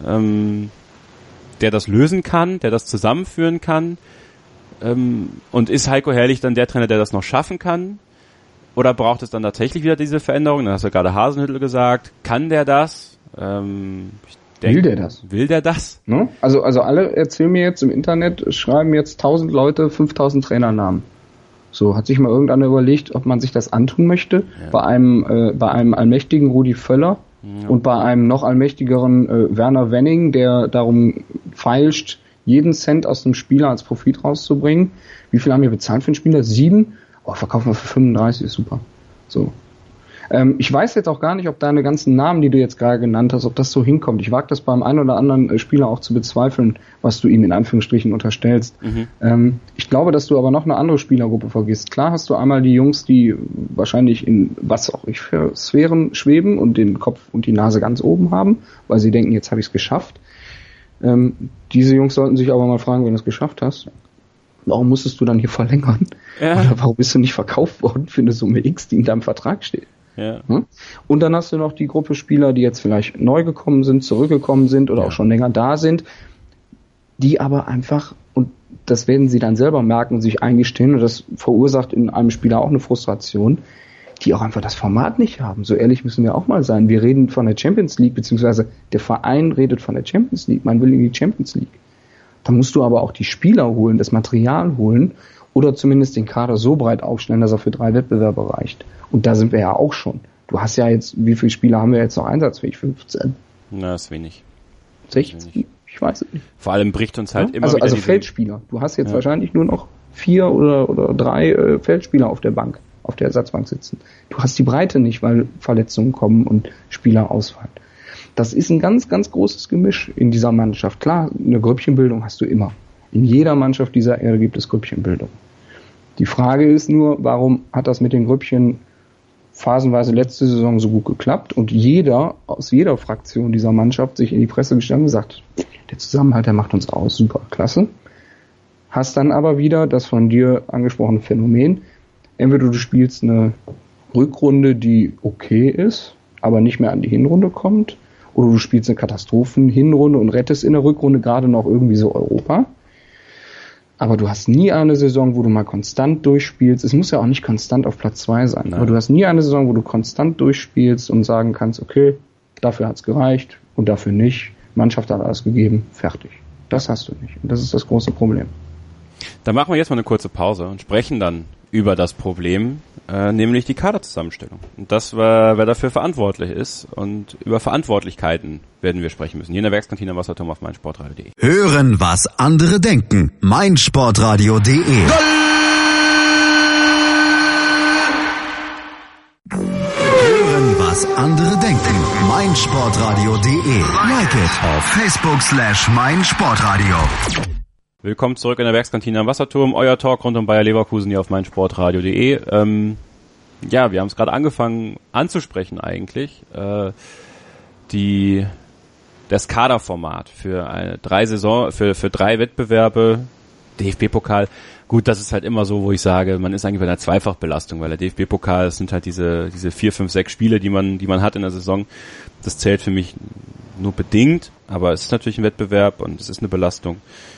Speaker 4: das lösen kann, der das zusammenführen kann? Und ist Heiko Herrlich dann der Trainer, der das noch schaffen kann? Oder braucht es dann tatsächlich wieder diese Veränderung? Dann hast du gerade Hasenhüttl gesagt. Kann der das?
Speaker 5: Will der das?
Speaker 4: Will der das?
Speaker 5: Ne? Also alle erzählen mir jetzt im Internet, schreiben jetzt 1000 Leute 5000 Trainernamen. So, hat sich mal irgendeiner überlegt, ob man sich das antun möchte, bei einem allmächtigen Rudi Völler und bei einem noch allmächtigeren Werner Wenning, der darum feilscht, jeden Cent aus dem Spieler als Profit rauszubringen. Wie viel haben wir bezahlt für den Spieler? 7? Oh, verkaufen wir für 35, ist super. So. Ich weiß jetzt auch gar nicht, ob deine ganzen Namen, die du jetzt gerade genannt hast, ob das so hinkommt. Ich wage das beim einen oder anderen Spieler auch zu bezweifeln, was du ihm in Anführungsstrichen unterstellst. Ich glaube, dass du aber noch eine andere Spielergruppe vergisst. Klar hast du einmal die Jungs, die wahrscheinlich in was auch ich für Sphären schweben und den Kopf und die Nase ganz oben haben, weil sie denken, jetzt habe ich es geschafft. Diese Jungs sollten sich aber mal fragen, wenn du es geschafft hast, warum musstest du dann hier verlängern? Ja. Oder warum bist du nicht verkauft worden für eine Summe X, die in deinem Vertrag steht? Ja. Und dann hast du noch die Gruppe Spieler, die jetzt vielleicht neu gekommen sind, zurückgekommen sind oder auch schon länger da sind, die aber einfach, und das werden sie dann selber merken, sich eingestehen, und das verursacht in einem Spieler auch eine Frustration, die auch einfach das Format nicht haben. So ehrlich müssen wir auch mal sein. Wir reden von der Champions League, beziehungsweise der Verein redet von der Champions League. Man will in die Champions League. Da musst du aber auch die Spieler holen, das Material holen oder zumindest den Kader so breit aufstellen, dass er für 3 Wettbewerbe reicht. Und da sind wir ja auch schon. Du hast ja jetzt, wie viele Spieler haben wir jetzt noch einsatzfähig? 15?
Speaker 4: Na, ist wenig.
Speaker 5: 16? Ich weiß es nicht.
Speaker 4: Vor allem bricht uns halt immer wieder
Speaker 5: also Feldspieler. Du hast jetzt wahrscheinlich nur noch 4 oder 3 Feldspieler auf der Bank, auf der Ersatzbank sitzen. Du hast die Breite nicht, weil Verletzungen kommen und Spieler ausfallen. Das ist ein ganz, ganz großes Gemisch in dieser Mannschaft. Klar, eine Grüppchenbildung hast du immer. In jeder Mannschaft dieser Erde gibt es Grüppchenbildung. Die Frage ist nur, warum hat das mit den Grüppchen phasenweise letzte Saison so gut geklappt und jeder aus jeder Fraktion dieser Mannschaft sich in die Presse gestellt und gesagt, der Zusammenhalt, der macht uns aus, super, klasse. Hast dann aber wieder das von dir angesprochene Phänomen, entweder du spielst eine Rückrunde, die okay ist, aber nicht mehr an die Hinrunde kommt, oder du spielst eine Katastrophen-Hinrunde und rettest in der Rückrunde gerade noch irgendwie so Europa. Aber du hast nie eine Saison, wo du mal konstant durchspielst. Es muss ja auch nicht konstant auf Platz 2 sein. Nein. Aber du hast nie eine Saison, wo du konstant durchspielst und sagen kannst, okay, dafür hat's gereicht und dafür nicht. Mannschaft hat alles gegeben, fertig. Das hast du nicht. Und das ist das große Problem.
Speaker 4: Dann machen wir jetzt mal eine kurze Pause und sprechen dann über das Problem, nämlich die Kaderzusammenstellung. Und das, wer dafür verantwortlich ist, und über Verantwortlichkeiten werden wir sprechen müssen. Hier in der Werkskantine Wasserturm auf meinsportradio.de.
Speaker 2: Hören, was andere denken. meinsportradio.de. Hören, was andere denken. meinsportradio.de. Like it auf Facebook/meinsportradio.
Speaker 4: Willkommen zurück in der Werkskantine am Wasserturm, euer Talk rund um Bayer Leverkusen hier auf meinsportradio.de. Ja, wir haben es gerade angefangen anzusprechen eigentlich. Das Kaderformat für 3 Wettbewerbe, DFB-Pokal. Gut, das ist halt immer so, wo ich sage, man ist eigentlich bei einer Zweifachbelastung, weil der DFB-Pokal, das sind halt diese 4, 5, 6 Spiele, die man hat in der Saison. Das zählt für mich nur bedingt, aber es ist natürlich ein Wettbewerb und es ist eine Belastung.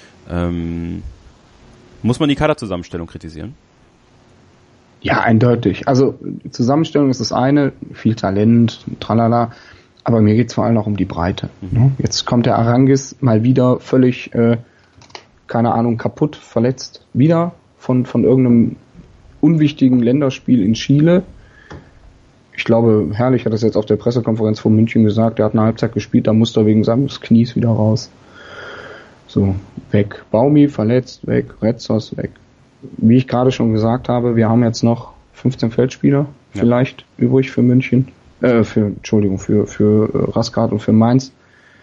Speaker 4: Muss man die Kaderzusammenstellung kritisieren?
Speaker 5: Ja, eindeutig. Also Zusammenstellung ist das eine, viel Talent, tralala, aber mir geht's vor allem auch um die Breite. Jetzt kommt der Arangis mal wieder völlig, keine Ahnung, kaputt, verletzt, wieder von irgendeinem unwichtigen Länderspiel in Chile. Ich glaube, Herrlich hat das jetzt auf der Pressekonferenz von München gesagt, der hat eine Halbzeit gespielt, da musste er wegen seines Knies wieder raus. So, weg. Baumi verletzt, weg. Retzos, weg. Wie ich gerade schon gesagt habe, wir haben jetzt noch 15 Feldspieler vielleicht übrig für München. Für Rasgrad und für Mainz.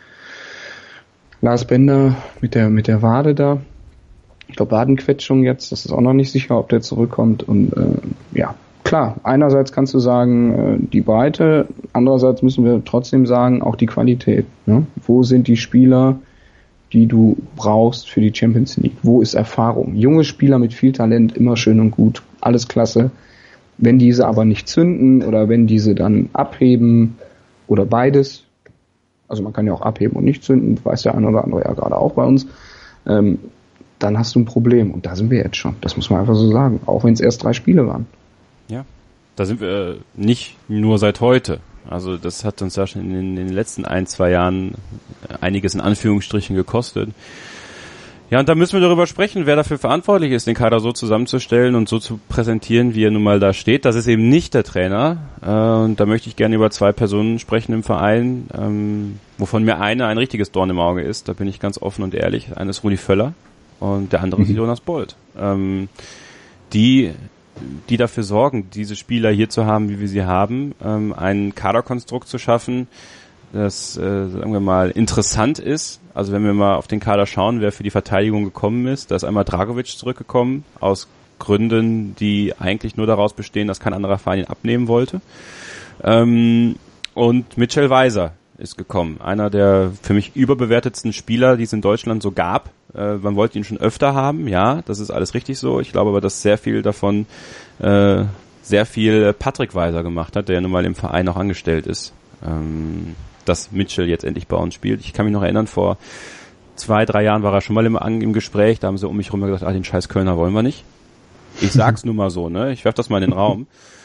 Speaker 5: Lars Bender mit der Wade da. Ich glaube, Wadenquetschung jetzt. Das ist auch noch nicht sicher, ob der zurückkommt. Und ja, klar. Einerseits kannst du sagen, die Breite. Andererseits müssen wir trotzdem sagen, auch die Qualität. Ne? Wo sind die Spieler, die du brauchst für die Champions League? Wo ist Erfahrung? Junge Spieler mit viel Talent, immer schön und gut, alles klasse. Wenn diese aber nicht zünden oder wenn diese dann abheben oder beides, also man kann ja auch abheben und nicht zünden, weiß der eine oder andere ja gerade auch bei uns, dann hast du ein Problem. Und da sind wir jetzt schon. Das muss man einfach so sagen. Auch wenn es erst 3 Spiele waren.
Speaker 4: Ja, da sind wir nicht nur seit heute. Also das hat uns ja schon in den letzten 1-2 Jahren einiges in Anführungsstrichen gekostet. Ja, und da müssen wir darüber sprechen, wer dafür verantwortlich ist, den Kader so zusammenzustellen und so zu präsentieren, wie er nun mal da steht. Das ist eben nicht der Trainer. Und da möchte ich gerne über 2 Personen sprechen im Verein, wovon mir eine ein richtiges Dorn im Auge ist. Da bin ich ganz offen und ehrlich. Einer ist Rudi Völler und der andere ist Jonas Bold. Die dafür sorgen, diese Spieler hier zu haben, wie wir sie haben, ein Kaderkonstrukt zu schaffen, das, sagen wir mal, interessant ist. Also wenn wir mal auf den Kader schauen, wer für die Verteidigung gekommen ist, da ist einmal Dragovic zurückgekommen, aus Gründen, die eigentlich nur daraus bestehen, dass kein anderer Verein ihn abnehmen wollte. Und Mitchell Weiser ist gekommen. Einer der für mich überbewertetsten Spieler, die es in Deutschland so gab. Man wollte ihn schon öfter haben, ja, das ist alles richtig so. Ich glaube aber, dass sehr viel davon sehr viel Patrick Weiser gemacht hat, der ja nun mal im Verein auch angestellt ist. Dass Mitchell jetzt endlich bei uns spielt. Ich kann mich noch erinnern, vor 2-3 Jahren war er schon mal im Gespräch, da haben sie um mich herum gesagt, den scheiß Kölner wollen wir nicht. Ich sag's nur mal so, ne? Ich werf das mal in den Raum.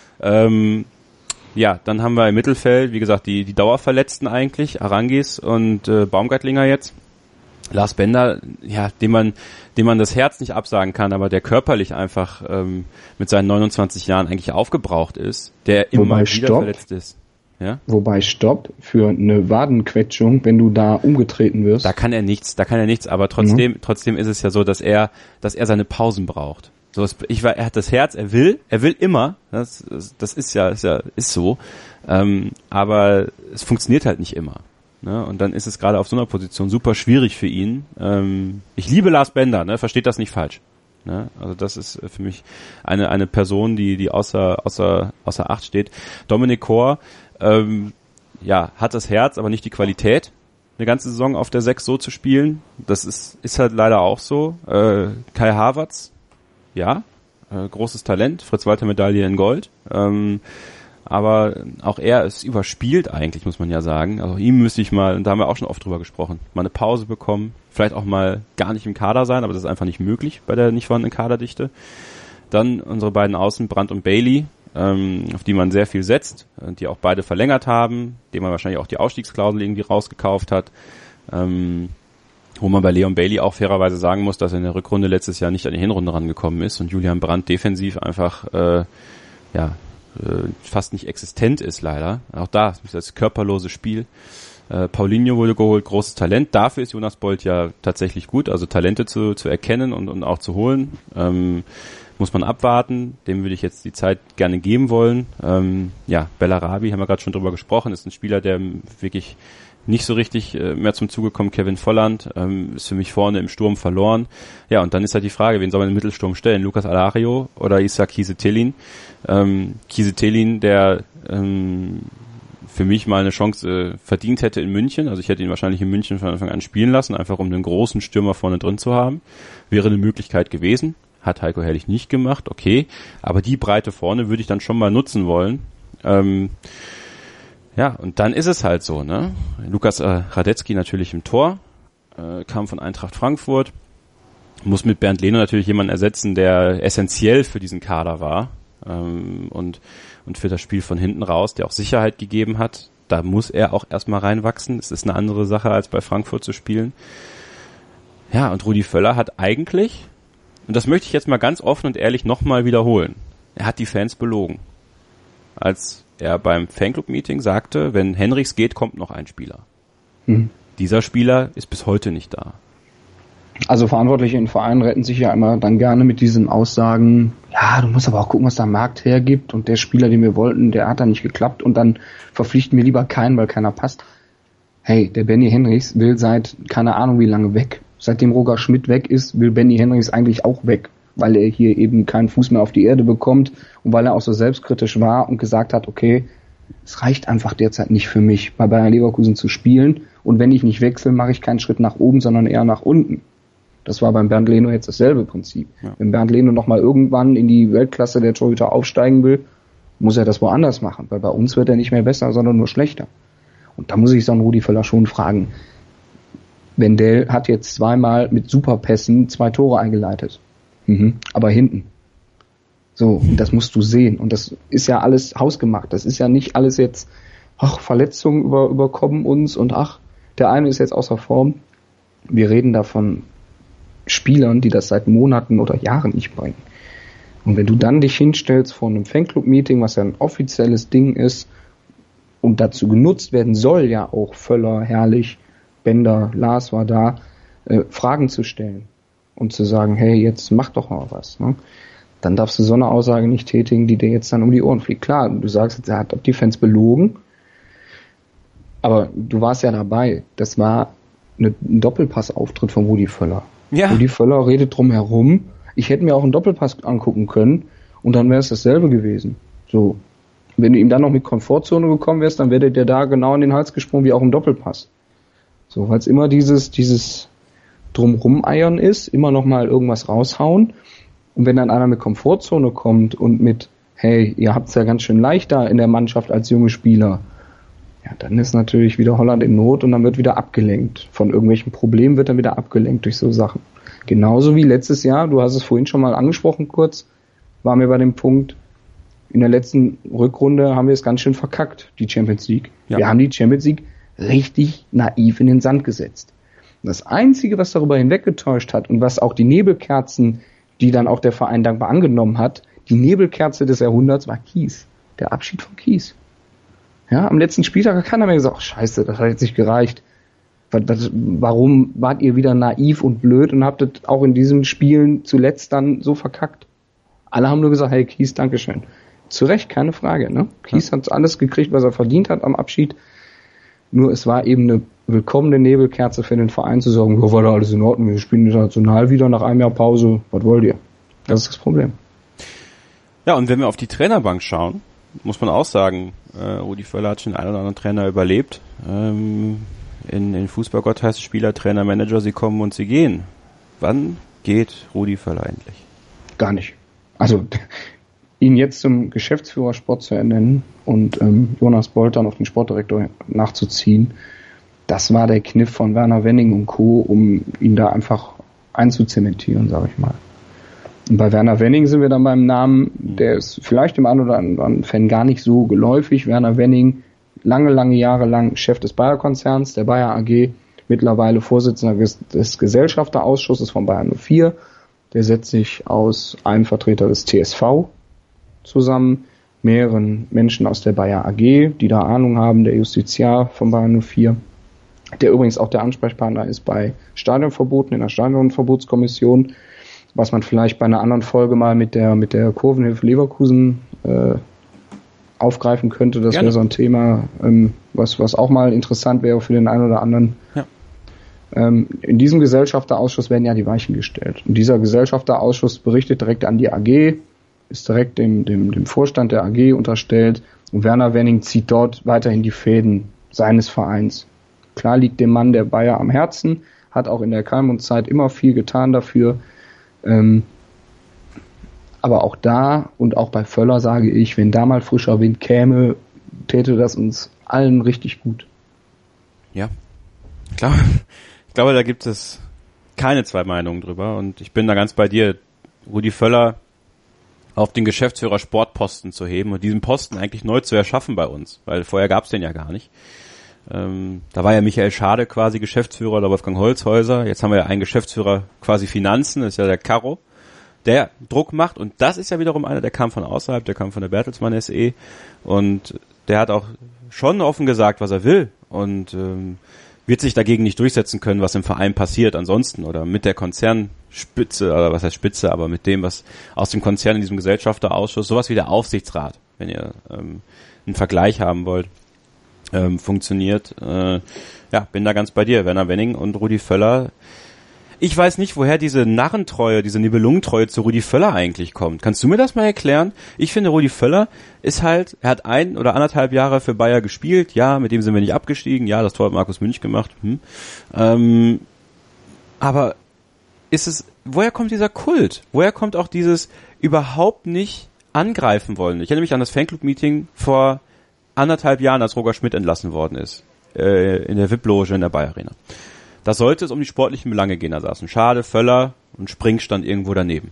Speaker 4: Ja, dann haben wir im Mittelfeld, wie gesagt, die Dauerverletzten eigentlich, Arangis und Baumgartlinger jetzt. Lars Bender, ja, dem man das Herz nicht absagen kann, aber der körperlich einfach mit seinen 29 Jahren eigentlich aufgebraucht ist, der immer wieder verletzt ist. Ja? Wobei
Speaker 5: Stopp für eine Wadenquetschung, wenn du da umgetreten wirst.
Speaker 4: Da kann er nichts, aber trotzdem ist es ja so, dass er seine Pausen braucht. So, er hat das Herz, er will immer, das ist so, aber es funktioniert halt nicht immer. Ne? Und dann ist es gerade auf so einer Position super schwierig für ihn. Ich liebe Lars Bender, ne? Versteht das nicht falsch. Ne? Also das ist für mich eine Person, die außer Acht steht. Dominik Kor, hat das Herz, aber nicht die Qualität, eine ganze Saison auf der 6 so zu spielen. Das ist halt leider auch so. Kai Havertz, großes Talent, Fritz-Walter-Medaille in Gold. Aber auch er ist überspielt eigentlich, muss man ja sagen. Also ihm müsste ich mal, und da haben wir auch schon oft drüber gesprochen, mal eine Pause bekommen. Vielleicht auch mal gar nicht im Kader sein, aber das ist einfach nicht möglich bei der nicht vorhandenen Kaderdichte. Dann unsere beiden Außen, Brandt und Bailey, auf die man sehr viel setzt, die auch beide verlängert haben, dem man wahrscheinlich auch die Ausstiegsklausel irgendwie rausgekauft hat. Wo man bei Leon Bailey auch fairerweise sagen muss, dass er in der Rückrunde letztes Jahr nicht an die Hinrunde rangekommen ist und Julian Brandt defensiv einfach fast nicht existent ist leider. Auch da ist das körperlose Spiel. Paulinho wurde geholt, großes Talent. Dafür ist Jonas Bold ja tatsächlich gut, also Talente zu erkennen und auch zu holen. Muss man abwarten. Dem würde ich jetzt die Zeit gerne geben wollen. Bellarabi, haben wir gerade schon drüber gesprochen, ist ein Spieler, der wirklich nicht so richtig mehr zum Zuge kommt. Kevin Volland ist für mich vorne im Sturm verloren. Ja, und dann ist halt die Frage, wen soll man im Mittelsturm stellen? Lucas Alario oder Issa Kiese Tellin? Kiese Tellin, der für mich mal eine Chance verdient hätte in München. Also ich hätte ihn wahrscheinlich in München von Anfang an spielen lassen, einfach um einen großen Stürmer vorne drin zu haben. Wäre eine Möglichkeit gewesen. Hat Heiko Herrlich nicht gemacht, okay. Aber die Breite vorne würde ich dann schon mal nutzen wollen. Und dann ist es halt so, ne? Lukas Radetzky natürlich im Tor, kam von Eintracht Frankfurt, muss mit Bernd Lehner natürlich jemanden ersetzen, der essentiell für diesen Kader war und für das Spiel von hinten raus, der auch Sicherheit gegeben hat. Da muss er auch erstmal reinwachsen. Es ist eine andere Sache, als bei Frankfurt zu spielen. Ja, und Rudi Völler hat eigentlich, und das möchte ich jetzt mal ganz offen und ehrlich nochmal wiederholen, er hat die Fans belogen. Als er beim Fanclub-Meeting sagte, wenn Henrichs geht, kommt noch ein Spieler. Dieser Spieler ist bis heute nicht da.
Speaker 5: Also Verantwortliche in Vereinen retten sich ja immer dann gerne mit diesen Aussagen, ja, du musst aber auch gucken, was der Markt hergibt und der Spieler, den wir wollten, der hat da nicht geklappt und dann verpflichten wir lieber keinen, weil keiner passt. Hey, der Benny Henrichs will seit keine Ahnung wie lange weg. Seitdem Roger Schmidt weg ist, will Benny Henrichs eigentlich auch weg, weil er hier eben keinen Fuß mehr auf die Erde bekommt und weil er auch so selbstkritisch war und gesagt hat, okay, es reicht einfach derzeit nicht für mich, bei Bayer Leverkusen zu spielen und wenn ich nicht wechsle, mache ich keinen Schritt nach oben, sondern eher nach unten. Das war beim Bernd Leno jetzt dasselbe Prinzip. Ja. Wenn Bernd Leno nochmal irgendwann in die Weltklasse der Torhüter aufsteigen will, muss er das woanders machen, weil bei uns wird er nicht mehr besser, sondern nur schlechter. Und da muss ich so einen Rudi Völler schon fragen, Wendell hat jetzt zweimal mit Superpässen 2 Tore eingeleitet. Aber hinten. So, das musst du sehen. Und das ist ja alles hausgemacht. Das ist ja nicht alles jetzt, Verletzungen überkommen uns und der eine ist jetzt außer Form. Wir reden davon Spielern, die das seit Monaten oder Jahren nicht bringen. Und wenn du dann dich hinstellst vor einem Fanclub-Meeting, was ja ein offizielles Ding ist und dazu genutzt werden soll, ja auch Völler, Herrlich, Bender, Lars war da, Fragen zu stellen und zu sagen, hey, jetzt mach doch mal was. Ne? Dann darfst du so eine Aussage nicht tätigen, die dir jetzt dann um die Ohren fliegt. Klar, du sagst jetzt, er hat die Fans belogen, aber du warst ja dabei. Das war ein Doppelpass-Auftritt von Rudi Völler. Ja. Rudi Völler redet drum herum. Ich hätte mir auch einen Doppelpass angucken können und dann wäre es dasselbe gewesen. So, wenn du ihm dann noch mit Komfortzone gekommen wärst, dann wäre der da genau in den Hals gesprungen wie auch im Doppelpass. So, weil es immer dieses Drumrum-Eiern ist, immer noch mal irgendwas raushauen. Und wenn dann einer mit Komfortzone kommt und mit, hey, ihr habt's ja ganz schön leicht da in der Mannschaft als junge Spieler, ja, dann ist natürlich wieder Holland in Not und dann wird wieder abgelenkt. Von irgendwelchen Problemen wird dann wieder abgelenkt durch so Sachen. Genauso wie letztes Jahr, du hast es vorhin schon mal angesprochen kurz, waren wir bei dem Punkt, in der letzten Rückrunde haben wir es ganz schön verkackt, die Champions League. Ja. Wir haben die Champions League richtig naiv in den Sand gesetzt. Und das Einzige, was darüber hinweggetäuscht hat und was auch die Nebelkerzen, die dann auch der Verein dankbar angenommen hat, die Nebelkerze des Jahrhunderts war Kies. Der Abschied von Kies. Ja, am letzten Spieltag hat keiner mehr gesagt, scheiße, das hat jetzt nicht gereicht. Warum wart ihr wieder naiv und blöd und habt das auch in diesen Spielen zuletzt dann so verkackt? Alle haben nur gesagt, hey Kies, Dankeschön. Zu Recht, keine Frage. Ne? Kies hat alles gekriegt, was er verdient hat am Abschied. Nur es war eben eine willkommene Nebelkerze für den Verein zu sagen, war da alles in Ordnung, wir spielen international wieder nach einem Jahr Pause, was wollt ihr? Das ist das Problem.
Speaker 4: Ja, und wenn wir auf die Trainerbank schauen, muss man auch sagen, Rudi Völler hat schon einen oder anderen Trainer überlebt. In Fußballgott heißt es Spieler, Trainer, Manager, sie kommen und sie gehen. Wann geht Rudi Völler endlich?
Speaker 5: Gar nicht. Also ihn jetzt zum Geschäftsführer Sport zu ernennen und Jonas Bolt dann auf den Sportdirektor nachzuziehen, das war der Kniff von Werner Wenning und Co., um ihn da einfach einzuzementieren, sage ich mal. Und bei Werner Wenning sind wir dann beim Namen, der ist vielleicht dem einen oder anderen Fan gar nicht so geläufig. Werner Wenning, lange Jahre lang Chef des Bayer-Konzerns, der Bayer AG, mittlerweile Vorsitzender des Gesellschafterausschusses von Bayern 04. Der setzt sich aus einem Vertreter des TSV zusammen, mehreren Menschen aus der Bayer AG, die da Ahnung haben, der Justiziar von Bayern 04, der übrigens auch der Ansprechpartner ist bei Stadionverboten in der Stadionverbotskommission, was man vielleicht bei einer anderen Folge mal mit der Kurvenhilfe Leverkusen aufgreifen könnte. Das wäre so ein Thema, was auch mal interessant wäre für den einen oder anderen. Ja. In diesem Gesellschafterausschuss werden ja die Weichen gestellt. Und dieser Gesellschafterausschuss berichtet direkt an die AG, ist direkt dem Vorstand der AG unterstellt und Werner Wenning zieht dort weiterhin die Fäden seines Vereins. Klar liegt dem Mann der Bayer am Herzen, hat auch in der Kalmund-Zeit immer viel getan dafür. Aber auch da und auch bei Völler sage ich, wenn da mal frischer Wind käme, täte das uns allen richtig gut.
Speaker 4: Ja, klar. Ich glaube, da gibt es keine zwei Meinungen drüber und ich bin da ganz bei dir, Rudi Völler auf den Geschäftsführer Sportposten zu heben und diesen Posten eigentlich neu zu erschaffen bei uns, weil vorher gab es den ja gar nicht. Da war ja Michael Schade quasi Geschäftsführer oder Wolfgang Holzhäuser. Jetzt haben wir ja einen Geschäftsführer quasi Finanzen, das ist ja der Caro, der Druck macht und das ist ja wiederum einer, der kam von außerhalb, der kam von der Bertelsmann SE und der hat auch schon offen gesagt, was er will und wird sich dagegen nicht durchsetzen können, was im Verein passiert ansonsten oder mit der Konzernspitze, oder was heißt Spitze, aber mit dem, was aus dem Konzern in diesem Gesellschafterausschuss, sowas wie der Aufsichtsrat, wenn ihr einen Vergleich haben wollt, funktioniert. Ja, bin da ganz bei dir, Werner Wenning und Rudi Völler. Ich weiß nicht, woher diese Narrentreue, diese Nibelungentreue zu Rudi Völler eigentlich kommt. Kannst du mir das mal erklären? Ich finde, Rudi Völler ist halt, er hat 1 oder 1,5 Jahre für Bayer gespielt. Ja, mit dem sind wir nicht abgestiegen. Ja, das Tor hat Markus Münch gemacht. Aber woher kommt dieser Kult? Woher kommt auch dieses überhaupt nicht angreifen wollen? Ich erinnere mich an das Fanclub-Meeting vor 1,5 Jahren, als Roger Schmidt entlassen worden ist. In der VIP-Loge in der Bayer Arena. Da sollte es um die sportlichen Belange gehen. Da saßen Schade, Völler und Spring stand irgendwo daneben.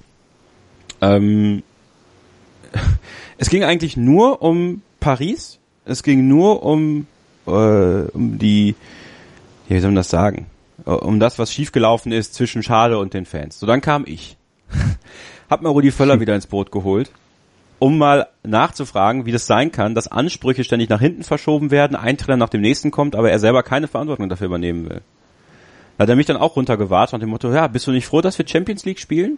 Speaker 4: Es ging eigentlich nur um Paris. Es ging nur um die, wie soll man das sagen? um das, was schiefgelaufen ist zwischen Schade und den Fans. So, dann kam ich. Hab mal Rudi Völler wieder ins Boot geholt, um mal nachzufragen, wie das sein kann, dass Ansprüche ständig nach hinten verschoben werden, ein Trainer nach dem nächsten kommt, aber er selber keine Verantwortung dafür übernehmen will. Da hat er mich dann auch runtergewartet und dem Motto, ja, bist du nicht froh, dass wir Champions League spielen?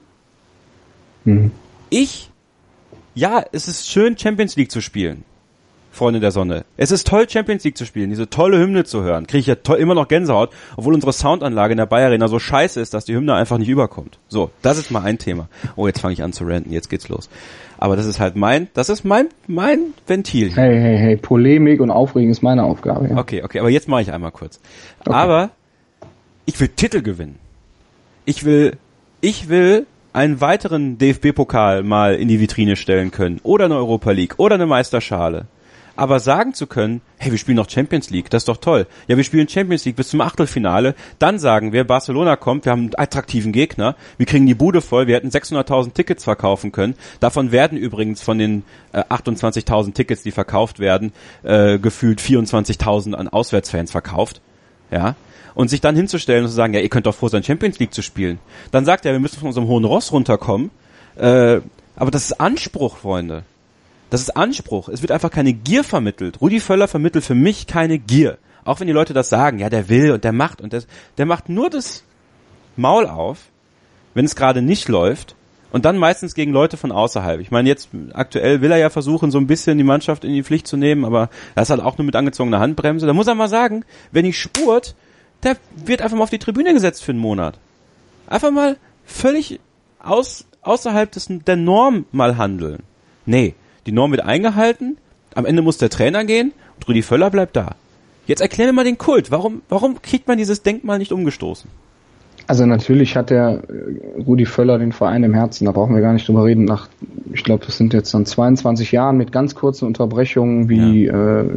Speaker 4: Ja, es ist schön, Champions League zu spielen, Freunde der Sonne. Es ist toll, Champions League zu spielen, diese tolle Hymne zu hören. Kriege ich ja immer noch Gänsehaut, obwohl unsere Soundanlage in der Bayer Arena so scheiße ist, dass die Hymne einfach nicht überkommt. So, das ist mal ein Thema. Oh, jetzt fange ich an zu ranten, jetzt geht's los. Aber das ist halt mein Ventil.
Speaker 5: Hey, Polemik und Aufregung ist meine Aufgabe. Ja.
Speaker 4: Okay, aber jetzt mache ich einmal kurz. Okay. Aber ich will Titel gewinnen. Ich will einen weiteren DFB-Pokal mal in die Vitrine stellen können. Oder eine Europa League. Oder eine Meisterschale. Aber sagen zu können, hey, wir spielen noch Champions League, das ist doch toll. Ja, wir spielen Champions League bis zum Achtelfinale. Dann sagen wir, Barcelona kommt, wir haben einen attraktiven Gegner. Wir kriegen die Bude voll, wir hätten 600.000 Tickets verkaufen können. Davon werden übrigens von den 28.000 Tickets, die verkauft werden, gefühlt 24.000 an Auswärtsfans verkauft. Ja. Und sich dann hinzustellen und zu sagen, ja, ihr könnt doch froh sein, Champions League zu spielen. Dann sagt er, wir müssen von unserem hohen Ross runterkommen. Aber das ist Anspruch, Freunde. Das ist Anspruch. Es wird einfach keine Gier vermittelt. Rudi Völler vermittelt für mich keine Gier. Auch wenn die Leute das sagen, ja, der will und der macht der macht nur das Maul auf, wenn es gerade nicht läuft. Und dann meistens gegen Leute von außerhalb. Ich meine, jetzt aktuell will er ja versuchen, so ein bisschen die Mannschaft in die Pflicht zu nehmen, aber das ist halt auch nur mit angezogener Handbremse. Da muss er mal sagen, wenn ich spurt, der wird einfach mal auf die Tribüne gesetzt für einen Monat. Einfach mal völlig außerhalb der Norm mal handeln. Nee, die Norm wird eingehalten, am Ende muss der Trainer gehen und Rudi Völler bleibt da. Jetzt erklär mir mal den Kult. Warum kriegt man dieses Denkmal nicht umgestoßen?
Speaker 5: Also natürlich hat der Rudi Völler den Verein im Herzen, da brauchen wir gar nicht drüber reden. Ich glaube, das sind jetzt dann 22 Jahren mit ganz kurzen Unterbrechungen wie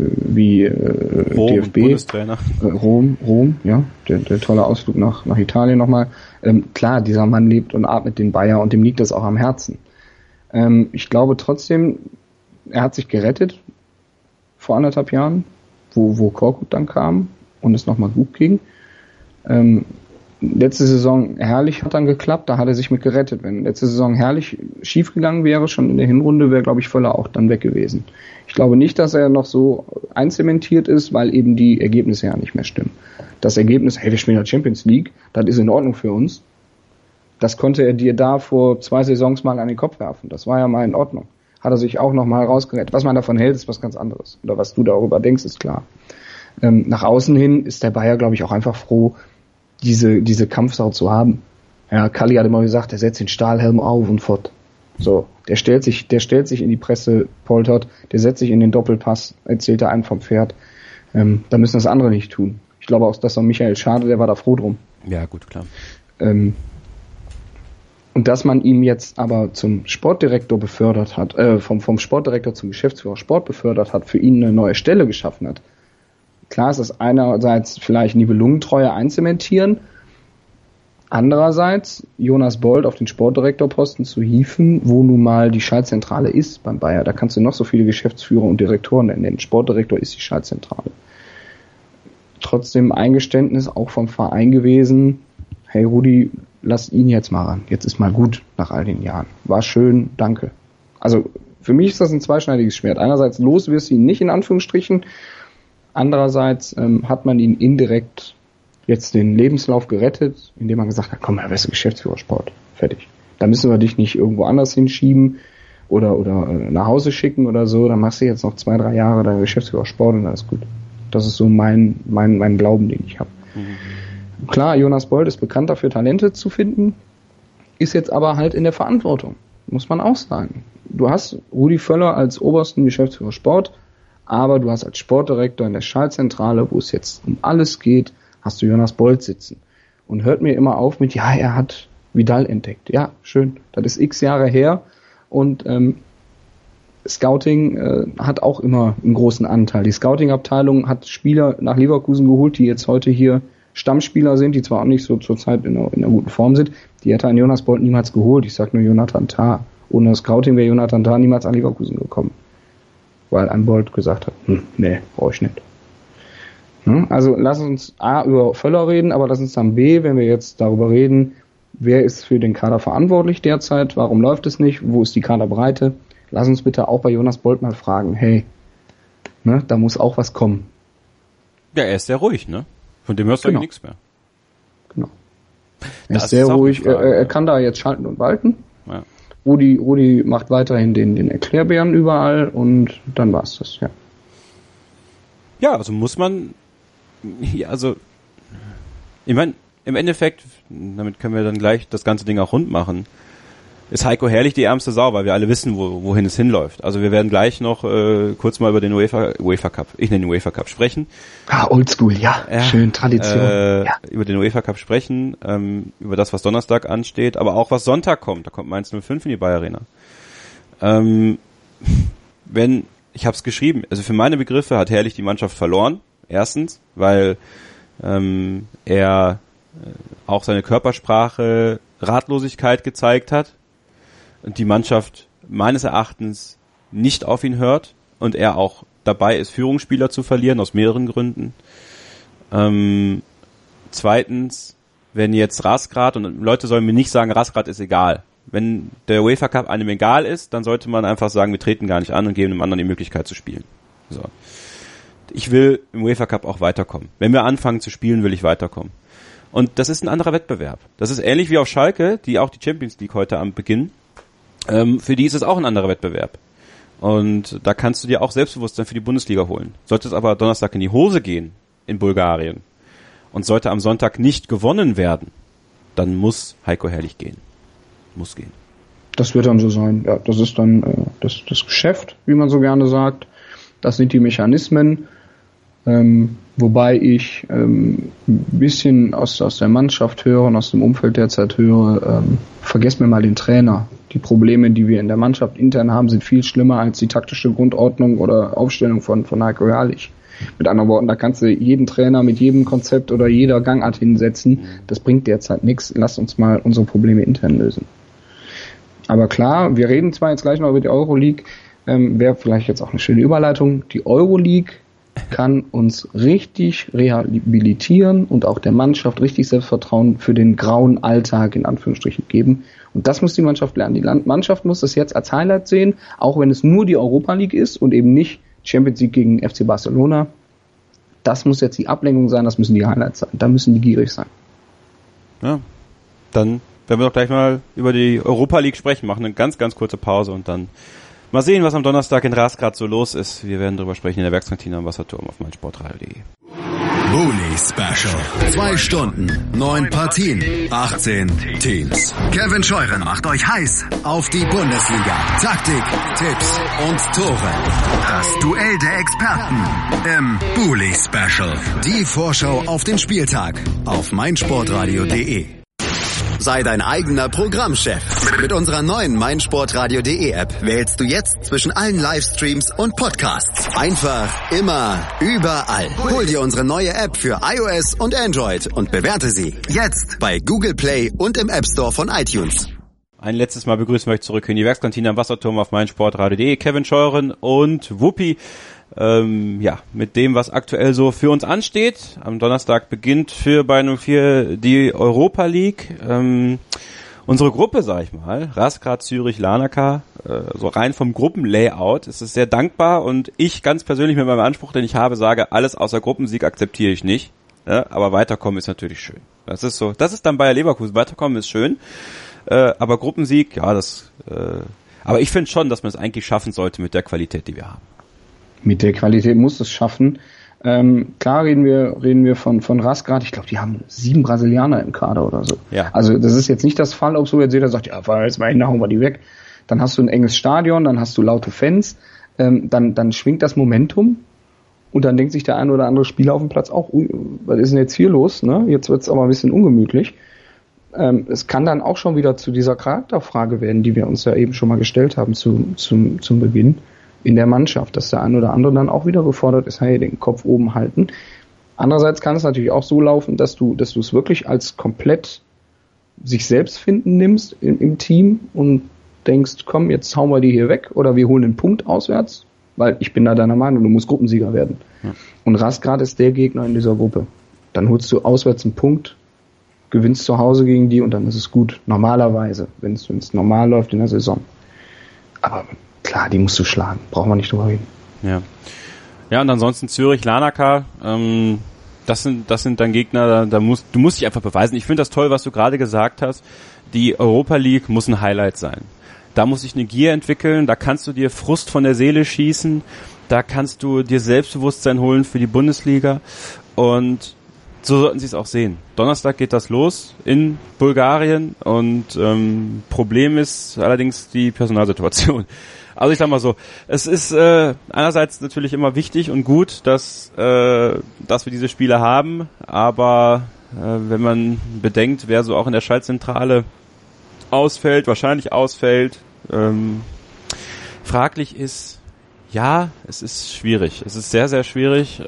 Speaker 4: Rom,
Speaker 5: DFB.
Speaker 4: Bundestrainer.
Speaker 5: Rom, ja, der tolle Ausflug nach Italien nochmal. Klar, dieser Mann lebt und atmet den Bayer und dem liegt das auch am Herzen. Ich glaube trotzdem, er hat sich gerettet vor 1,5 Jahren, wo Korkut dann kam und es nochmal gut ging. Letzte Saison herrlich hat dann geklappt, da hat er sich mit gerettet. Wenn letzte Saison herrlich schief gegangen wäre, schon in der Hinrunde, wäre, glaube ich, Völler auch dann weg gewesen. Ich glaube nicht, dass er noch so einzementiert ist, weil eben die Ergebnisse ja nicht mehr stimmen. Das Ergebnis, hey, wir spielen ja Champions League, das ist in Ordnung für uns. Das konnte er dir da vor 2 Saisons mal an den Kopf werfen. Das war ja mal in Ordnung. Hat er sich auch noch mal rausgerettet. Was man davon hält, ist was ganz anderes. Oder was du darüber denkst, ist klar. Nach außen hin ist der Bayer, glaube ich, auch einfach froh, diese Kampfsau zu haben. Ja, Kalli hat immer gesagt, der setzt den Stahlhelm auf und fort. So, der stellt sich in die Presse, poltert, der setzt sich in den Doppelpass, erzählt er einen vom Pferd. Da müssen das andere nicht tun. Ich glaube auch, dass Michael Schade, der war da froh drum.
Speaker 4: Ja, gut, klar.
Speaker 5: Und dass man ihn jetzt aber zum Sportdirektor befördert hat, vom Sportdirektor zum Geschäftsführer Sport befördert hat, für ihn eine neue Stelle geschaffen hat. Klar ist das einerseits vielleicht Nibelungentreue einzementieren, andererseits Jonas Bold auf den Sportdirektorposten zu hieven, wo nun mal die Schaltzentrale ist beim Bayer. Da kannst du noch so viele Geschäftsführer und Direktoren nennen. Sportdirektor ist die Schaltzentrale. Trotzdem Eingeständnis auch vom Verein gewesen, hey Rudi, lass ihn jetzt mal ran. Jetzt ist mal gut nach all den Jahren. War schön, danke. Also für mich ist das ein zweischneidiges Schwert. Einerseits los wirst du ihn nicht in Anführungsstrichen, andererseits hat man ihn indirekt jetzt den Lebenslauf gerettet, indem man gesagt hat, komm, wirst du Geschäftsführer Sport. Fertig. Da müssen wir dich nicht irgendwo anders hinschieben oder nach Hause schicken oder so. Dann machst du jetzt noch 2-3 Jahre dein Geschäftsführer Sport und dann ist gut. Das ist so mein Glauben, den ich habe. Mhm. Klar, Jonas Bold ist bekannt dafür, Talente zu finden, ist jetzt aber halt in der Verantwortung. Muss man auch sagen. Du hast Rudi Völler als obersten Geschäftsführer Sport, aber du hast als Sportdirektor in der Schaltzentrale, wo es jetzt um alles geht, hast du Jonas Bold sitzen. Und hört mir immer auf mit, ja, er hat Vidal entdeckt. Ja, schön. Das ist x Jahre her und Scouting hat auch immer einen großen Anteil. Die Scouting-Abteilung hat Spieler nach Leverkusen geholt, die jetzt heute hier Stammspieler sind, die zwar auch nicht so zurzeit in einer guten Form sind. Die hätte ein Jonas Bold niemals geholt. Ich sag nur Jonathan Tah. Ohne das Scouting wäre Jonathan Tah niemals an Leverkusen gekommen. Weil ein Bold gesagt hat, nee, brauche ich nicht. Also lass uns A über Völler reden, aber lass uns dann B, wenn wir jetzt darüber reden, wer ist für den Kader verantwortlich derzeit, warum läuft es nicht, wo ist die Kaderbreite, lass uns bitte auch bei Jonas Bolt mal fragen, hey, da muss auch was kommen.
Speaker 4: Ja, er ist sehr ruhig, ne? Von dem hörst du nichts mehr.
Speaker 5: Genau. Er ist sehr ruhig, er kann da jetzt schalten und walten. Ja. Rudi macht weiterhin den Erklärbären überall und dann war's das, ja.
Speaker 4: Ja, also muss man, ich meine, im Endeffekt, damit können wir dann gleich das ganze Ding auch rund machen, ist Heiko Herrlich die ärmste Sau, weil wir alle wissen, wohin es hinläuft. Also wir werden gleich noch kurz mal über den UEFA Cup, ich nenne den UEFA Cup, sprechen.
Speaker 5: Oldschool, ja, schön, Tradition.
Speaker 4: Über den UEFA Cup sprechen, über das, was Donnerstag ansteht, aber auch was Sonntag kommt. Da kommt Mainz 05 in die Bayer Arena. Ich habe es geschrieben, also für meine Begriffe hat Herrlich die Mannschaft verloren. Erstens, weil er auch seine Körpersprache Ratlosigkeit gezeigt hat und die Mannschaft meines Erachtens nicht auf ihn hört und er auch dabei ist, Führungsspieler zu verlieren, aus mehreren Gründen. Zweitens, wenn jetzt Rasgrad, und Leute sollen mir nicht sagen, Rasgrad ist egal. Wenn der UEFA Cup einem egal ist, dann sollte man einfach sagen, wir treten gar nicht an und geben dem anderen die Möglichkeit zu spielen. So. Ich will im UEFA Cup auch weiterkommen. Wenn wir anfangen zu spielen, will ich weiterkommen. Und das ist ein anderer Wettbewerb. Das ist ähnlich wie auf Schalke, die auch die Champions League heute am Beginn. Für die ist es auch ein anderer Wettbewerb. Und da kannst du dir auch Selbstbewusstsein für die Bundesliga holen. Sollte es aber Donnerstag in die Hose gehen in Bulgarien und sollte am Sonntag nicht gewonnen werden, dann muss Heiko Herrlich gehen. Muss gehen.
Speaker 5: Das wird dann so sein. Ja, das ist dann das Geschäft, wie man so gerne sagt. Das sind die Mechanismen. Wobei ich ein bisschen aus der Mannschaft höre und aus dem Umfeld derzeit höre, vergesst mir mal den Trainer. Die Probleme, die wir in der Mannschaft intern haben, sind viel schlimmer als die taktische Grundordnung oder Aufstellung von Heiko Herrlich. Mit anderen Worten, da kannst du jeden Trainer mit jedem Konzept oder jeder Gangart hinsetzen. Das bringt derzeit nichts. Lass uns mal unsere Probleme intern lösen. Aber klar, wir reden zwar jetzt gleich noch über die Euroleague, wäre vielleicht jetzt auch eine schöne Überleitung. Die Euroleague kann uns richtig rehabilitieren und auch der Mannschaft richtig Selbstvertrauen für den grauen Alltag in Anführungsstrichen geben. Und das muss die Mannschaft lernen. Die Mannschaft muss das jetzt als Highlight sehen, auch wenn es nur die Europa League ist und eben nicht Champions League gegen FC Barcelona. Das muss jetzt die Ablenkung sein, das müssen die Highlights sein. Da müssen die gierig sein.
Speaker 4: Ja, dann werden wir doch gleich mal über die Europa League sprechen, machen eine ganz, ganz kurze Pause und dann mal sehen, was am Donnerstag in Rasgrad so los ist. Wir werden darüber sprechen in der Werkskantine am Wasserturm auf meinsportradio.de.
Speaker 3: Bully Special. 2 Stunden, 9 Partien, 18 Teams. Kevin Scheuren macht euch heiß auf die Bundesliga. Taktik, Tipps und Tore. Das Duell der Experten im Bully Special. Die Vorschau auf den Spieltag auf meinsportradio.de. Sei dein eigener Programmchef. Mit unserer neuen meinsportradio.de App wählst du jetzt zwischen allen Livestreams und Podcasts. Einfach, immer, überall. Hol dir unsere neue App für iOS und Android und bewerte sie jetzt bei Google Play und im App Store von iTunes.
Speaker 4: Ein letztes Mal begrüßen wir euch zurück in die Werkskantine am Wasserturm auf meinsportradio.de. Kevin Scheuren und Wuppi. Mit dem, was aktuell so für uns ansteht. Am Donnerstag beginnt für Bayern 04 die Europa League. Unsere Gruppe, sag ich mal, Rasgrad, Zürich, Larnaca, so rein vom Gruppenlayout ist es sehr dankbar und ich ganz persönlich mit meinem Anspruch, den ich habe, sage, alles außer Gruppensieg akzeptiere ich nicht. Ja, aber weiterkommen ist natürlich schön. Das ist so, das ist dann Bayer Leverkusen. Weiterkommen ist schön, aber Gruppensieg, ja, aber ich finde schon, dass man es eigentlich schaffen sollte mit der Qualität, die wir haben.
Speaker 5: Mit der Qualität muss es schaffen. Klar reden wir von Rasgrad. Ich glaube, die haben 7 Brasilianer im Kader oder so. Ja. Also das ist jetzt nicht das Fall, ob so jetzt jeder sagt, ja, jetzt mal hauen wir die weg. Dann hast du ein enges Stadion, dann hast du laute Fans, dann schwingt das Momentum und dann denkt sich der ein oder andere Spieler auf dem Platz auch, was ist denn jetzt hier los? Ne? Jetzt wird's aber ein bisschen ungemütlich. Es kann dann auch schon wieder zu dieser Charakterfrage werden, die wir uns ja eben schon mal gestellt haben zum Beginn. In der Mannschaft, dass der ein oder andere dann auch wieder gefordert ist, hey, den Kopf oben halten. Andererseits kann es natürlich auch so laufen, dass du es wirklich als komplett sich selbst finden nimmst im Team und denkst, komm, jetzt hauen wir die hier weg oder wir holen den Punkt auswärts. weil ich bin da deiner Meinung, du musst Gruppensieger werden. Ja. Und Razgrad ist der Gegner in dieser Gruppe. Dann holst du auswärts einen Punkt, gewinnst zu Hause gegen die und dann ist es gut. Normalerweise, wenn es normal läuft in der Saison. Aber klar, die musst du schlagen. Brauchen wir nicht drüber reden.
Speaker 4: Ja. Ja, und ansonsten Zürich, Larnaca, das sind dann Gegner, du musst dich einfach beweisen. Ich finde das toll, was du gerade gesagt hast. Die Europa League muss ein Highlight sein. Da muss sich eine Gier entwickeln, da kannst du dir Frust von der Seele schießen, da kannst du dir Selbstbewusstsein holen für die Bundesliga und so sollten sie es auch sehen. Donnerstag geht das los in Bulgarien und Problem ist allerdings die Personalsituation. Also ich sag mal so, es ist einerseits natürlich immer wichtig und gut, dass wir diese Spiele haben, aber wenn man bedenkt, wer so auch in der Schaltzentrale wahrscheinlich ausfällt, fraglich ist, ja, es ist schwierig. Es ist sehr, sehr schwierig,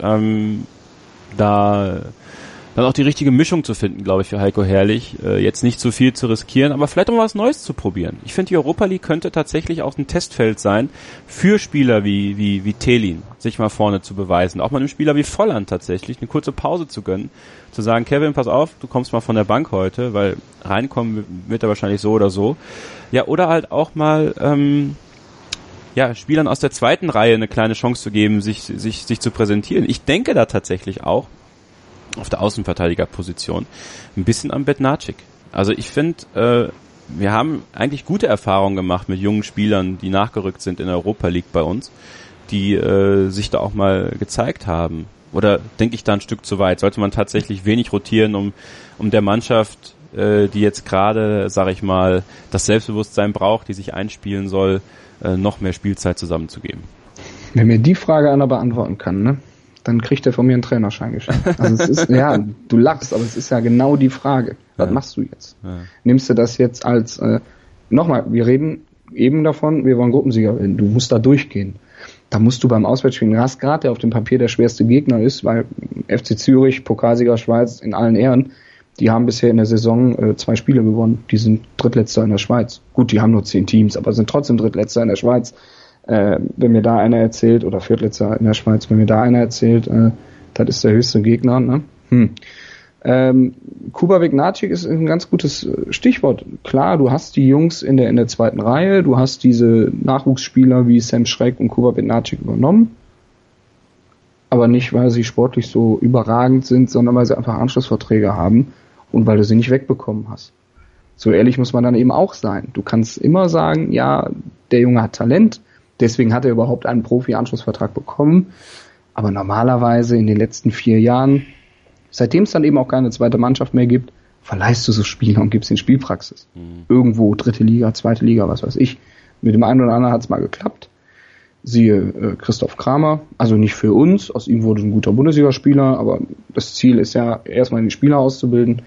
Speaker 4: da dann auch die richtige Mischung zu finden, glaube ich, für Heiko Herrlich. Jetzt nicht zu viel zu riskieren, aber vielleicht auch mal was Neues zu probieren. Ich finde, die Europa League könnte tatsächlich auch ein Testfeld sein für Spieler wie Thelin, sich mal vorne zu beweisen. Auch mal einem Spieler wie Volland tatsächlich eine kurze Pause zu gönnen. Zu sagen, Kevin, pass auf, du kommst mal von der Bank heute, weil reinkommen wird er wahrscheinlich so oder so. Ja, oder halt auch mal Spielern aus der zweiten Reihe eine kleine Chance zu geben, sich zu präsentieren. Ich denke da tatsächlich auch auf der Außenverteidigerposition ein bisschen an Bednarczyk. Also ich finde, wir haben eigentlich gute Erfahrungen gemacht mit jungen Spielern, die nachgerückt sind in der Europa League bei uns, die sich da auch mal gezeigt haben. Oder denke ich da ein Stück zu weit? Sollte man tatsächlich wenig rotieren, um der Mannschaft, die jetzt gerade, sag ich mal, das Selbstbewusstsein braucht, die sich einspielen soll, noch mehr Spielzeit zusammenzugeben?
Speaker 5: Wenn mir die Frage einer beantworten kann, ne, dann kriegt er von mir einen Trainerschein geschenkt. Also es ist, ja, du lachst, aber es ist ja genau die Frage. Was machst du jetzt? Ja. Nimmst du das jetzt als, nochmal, wir reden eben davon, wir wollen Gruppensieger werden. Du musst da durchgehen. Da musst du beim Auswärtsspiel in Razgrad, der auf dem Papier der schwerste Gegner ist, weil FC Zürich, Pokalsieger Schweiz, in allen Ehren, die haben bisher in der Saison 2 Spiele gewonnen. Die sind Drittletzter in der Schweiz. Gut, die haben nur 10 Teams, aber sind trotzdem Drittletzter in der Schweiz. Wenn mir da einer erzählt, oder Viertletzter in der Schweiz, wenn mir da einer erzählt, das ist der höchste Gegner, ne? Kuba Bednarczyk ist ein ganz gutes Stichwort. Klar, du hast die Jungs in der zweiten Reihe, du hast diese Nachwuchsspieler wie Sam Schreck und Kuba Bednarczyk übernommen, aber nicht, weil sie sportlich so überragend sind, sondern weil sie einfach Anschlussverträge haben und weil du sie nicht wegbekommen hast. So ehrlich muss man dann eben auch sein. Du kannst immer sagen, ja, der Junge hat Talent, deswegen hat er überhaupt einen Profi-Anschlussvertrag bekommen, aber normalerweise in den letzten 4 Jahren, seitdem es dann eben auch keine zweite Mannschaft mehr gibt, verleihst du so Spieler und gibst ihnen Spielpraxis. Irgendwo, 3. Liga, 2. Liga, was weiß ich. Mit dem einen oder anderen hat es mal geklappt. Siehe Christoph Kramer, also nicht für uns, aus ihm wurde ein guter Bundesligaspieler, aber das Ziel ist ja, erstmal die Spieler auszubilden.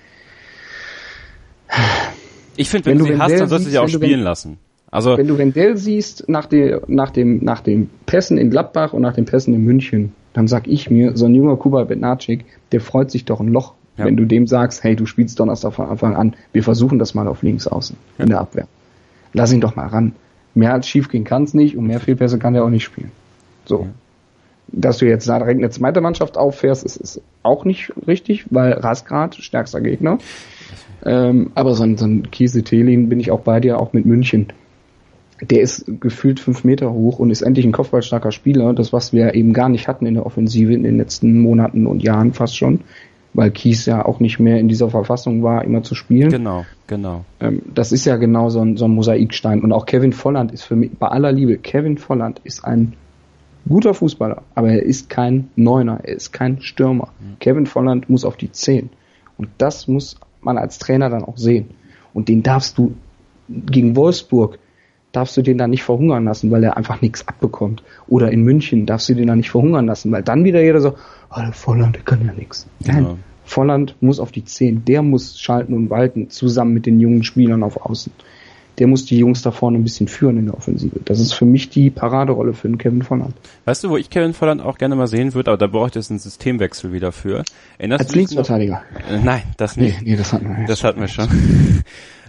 Speaker 4: Ich finde, wenn du sie hast, dann sollst du sie auch spielen lassen. Also
Speaker 5: wenn du Wendell siehst, nach den Pässen in Gladbach und nach den Pässen in München, dann sag ich mir, so ein junger Kuba Bednarczyk, der freut sich doch ein Loch, wenn du dem sagst, hey, du spielst Donnerstag von Anfang an, wir versuchen das mal auf links außen in der Abwehr. Lass ihn doch mal ran. Mehr als schief gehen kann's nicht und mehr Fehlpässe kann der auch nicht spielen. So. Dass du jetzt direkt eine zweite Mannschaft auffährst, ist auch nicht richtig, weil Razgrad, stärkster Gegner. Aber so ein Kiese Thelin bin ich auch bei dir, auch mit München. Der ist gefühlt 5 Meter hoch und ist endlich ein kopfballstarker Spieler. Das, was wir eben gar nicht hatten in der Offensive in den letzten Monaten und Jahren fast schon. Weil Kies ja auch nicht mehr in dieser Verfassung war, immer zu spielen.
Speaker 4: Genau.
Speaker 5: Das ist ja genau so ein Mosaikstein. Und auch Kevin Volland ist für mich, bei aller Liebe, Kevin Volland ist ein guter Fußballer, aber er ist kein Neuner, er ist kein Stürmer. Kevin Volland muss auf die 10. Und das muss man als Trainer dann auch sehen. Und den darfst du gegen Wolfsburg, darfst du den da nicht verhungern lassen, weil er einfach nichts abbekommt. Oder in München darfst du den da nicht verhungern lassen, weil dann wieder jeder so, der Volland, der kann ja nichts. Nein, Volland muss auf die 10, der muss schalten und walten, zusammen mit den jungen Spielern auf Außen. Der muss die Jungs da vorne ein bisschen führen in der Offensive. Das ist für mich die Paraderolle für den Kevin Volland.
Speaker 4: Weißt du, wo ich Kevin Volland auch gerne mal sehen würde, aber da bräuchte es einen Systemwechsel wieder für. Erinnerst
Speaker 5: als Linksverteidiger?
Speaker 4: Nein, das nicht.
Speaker 5: Nee, das hatten wir.
Speaker 4: Das hatten wir schon.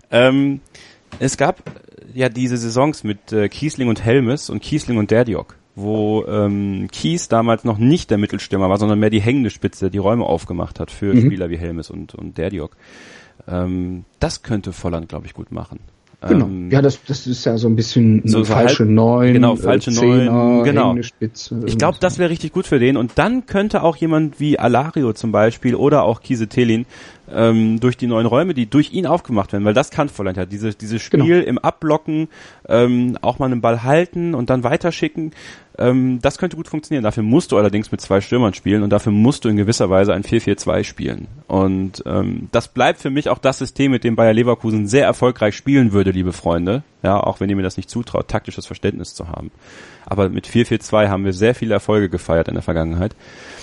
Speaker 4: Es gab ja diese Saisons mit Kiesling und Helmes und Kiesling und Derdiok. wo Kies damals noch nicht der Mittelstürmer war, sondern mehr die hängende Spitze, die Räume aufgemacht hat für Spieler wie Helmes und Derdiok. Das könnte Volland, glaube ich, gut machen.
Speaker 5: Genau. Ja, das ist ja so ein bisschen so falsche Neun,
Speaker 4: genau, falsche Neun, genau.
Speaker 5: Hängende Spitze.
Speaker 4: Ich glaube, das wäre richtig gut für den. Und dann könnte auch jemand wie Alario zum Beispiel oder auch Kiese Thelin durch die neuen Räume, die durch ihn aufgemacht werden, weil das kann Volland ja. Dieses Spiel im Abblocken, auch mal einen Ball halten und dann weiterschicken, das könnte gut funktionieren. Dafür musst du allerdings mit 2 Stürmern spielen und dafür musst du in gewisser Weise ein 4-4-2 spielen. Und das bleibt für mich auch das System, mit dem Bayer Leverkusen sehr erfolgreich spielen würde, liebe Freunde. Ja, auch wenn ihr mir das nicht zutraut, taktisches Verständnis zu haben. Aber mit 4-4-2 haben wir sehr viele Erfolge gefeiert in der Vergangenheit.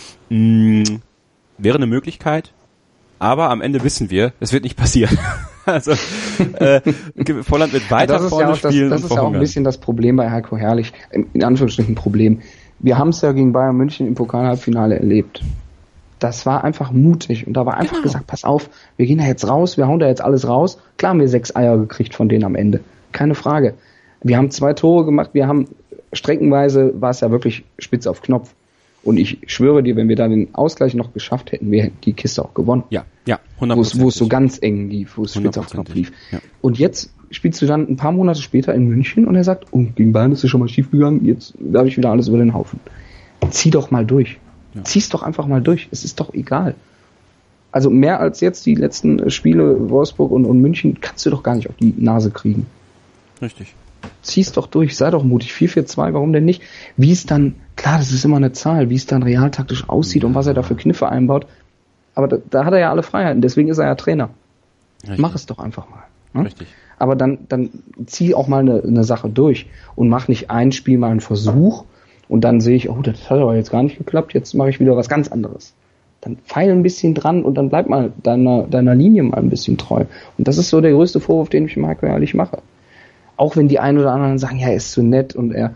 Speaker 4: Wäre eine Möglichkeit, aber am Ende wissen wir, es wird nicht passieren. Also Volland wird weiter vorne spielen.
Speaker 5: Das ist ja auch ein bisschen das Problem bei Heiko Herrlich, in Anführungsstrichen Problem. Wir haben es ja gegen Bayern München im Pokalhalbfinale erlebt. Das war einfach mutig und da war einfach gesagt, pass auf, wir gehen da jetzt raus, wir hauen da jetzt alles raus. Klar haben wir 6 Eier gekriegt von denen am Ende, keine Frage. Wir haben 2 Tore gemacht, wir haben streckenweise, war es ja wirklich spitz auf Knopf. Und ich schwöre dir, wenn wir da den Ausgleich noch geschafft hätten, wir hätten die Kiste auch gewonnen.
Speaker 4: Ja, 100%.
Speaker 5: Wo es so ganz eng lief, wo es spitz auf Knopf lief.
Speaker 4: Ja.
Speaker 5: Und jetzt spielst du dann ein paar Monate später in München und er sagt, gegen Bayern ist es schon mal schief gegangen, jetzt werfe ich wieder alles über den Haufen. Zieh doch mal durch. Ja. Zieh's doch einfach mal durch. Es ist doch egal. Also mehr als jetzt die letzten Spiele Wolfsburg und München kannst du doch gar nicht auf die Nase kriegen.
Speaker 4: Richtig.
Speaker 5: Zieh's doch durch, sei doch mutig. 4-4-2, warum denn nicht? Wie es dann, klar, das ist immer eine Zahl, wie es dann realtaktisch aussieht und was er da für Kniffe einbaut. Aber da hat er ja alle Freiheiten, deswegen ist er ja Trainer. Richtig. Mach es doch einfach mal. Ne?
Speaker 4: Richtig.
Speaker 5: Aber dann zieh auch mal eine Sache durch und mach nicht ein Spiel mal einen Versuch und dann sehe ich, das hat aber jetzt gar nicht geklappt, jetzt mache ich wieder was ganz anderes. Dann feil ein bisschen dran und dann bleib mal deiner Linie mal ein bisschen treu. Und das ist so der größte Vorwurf, den ich Heiko Herrlich mache. Auch wenn die einen oder anderen sagen, ja, er ist zu nett und er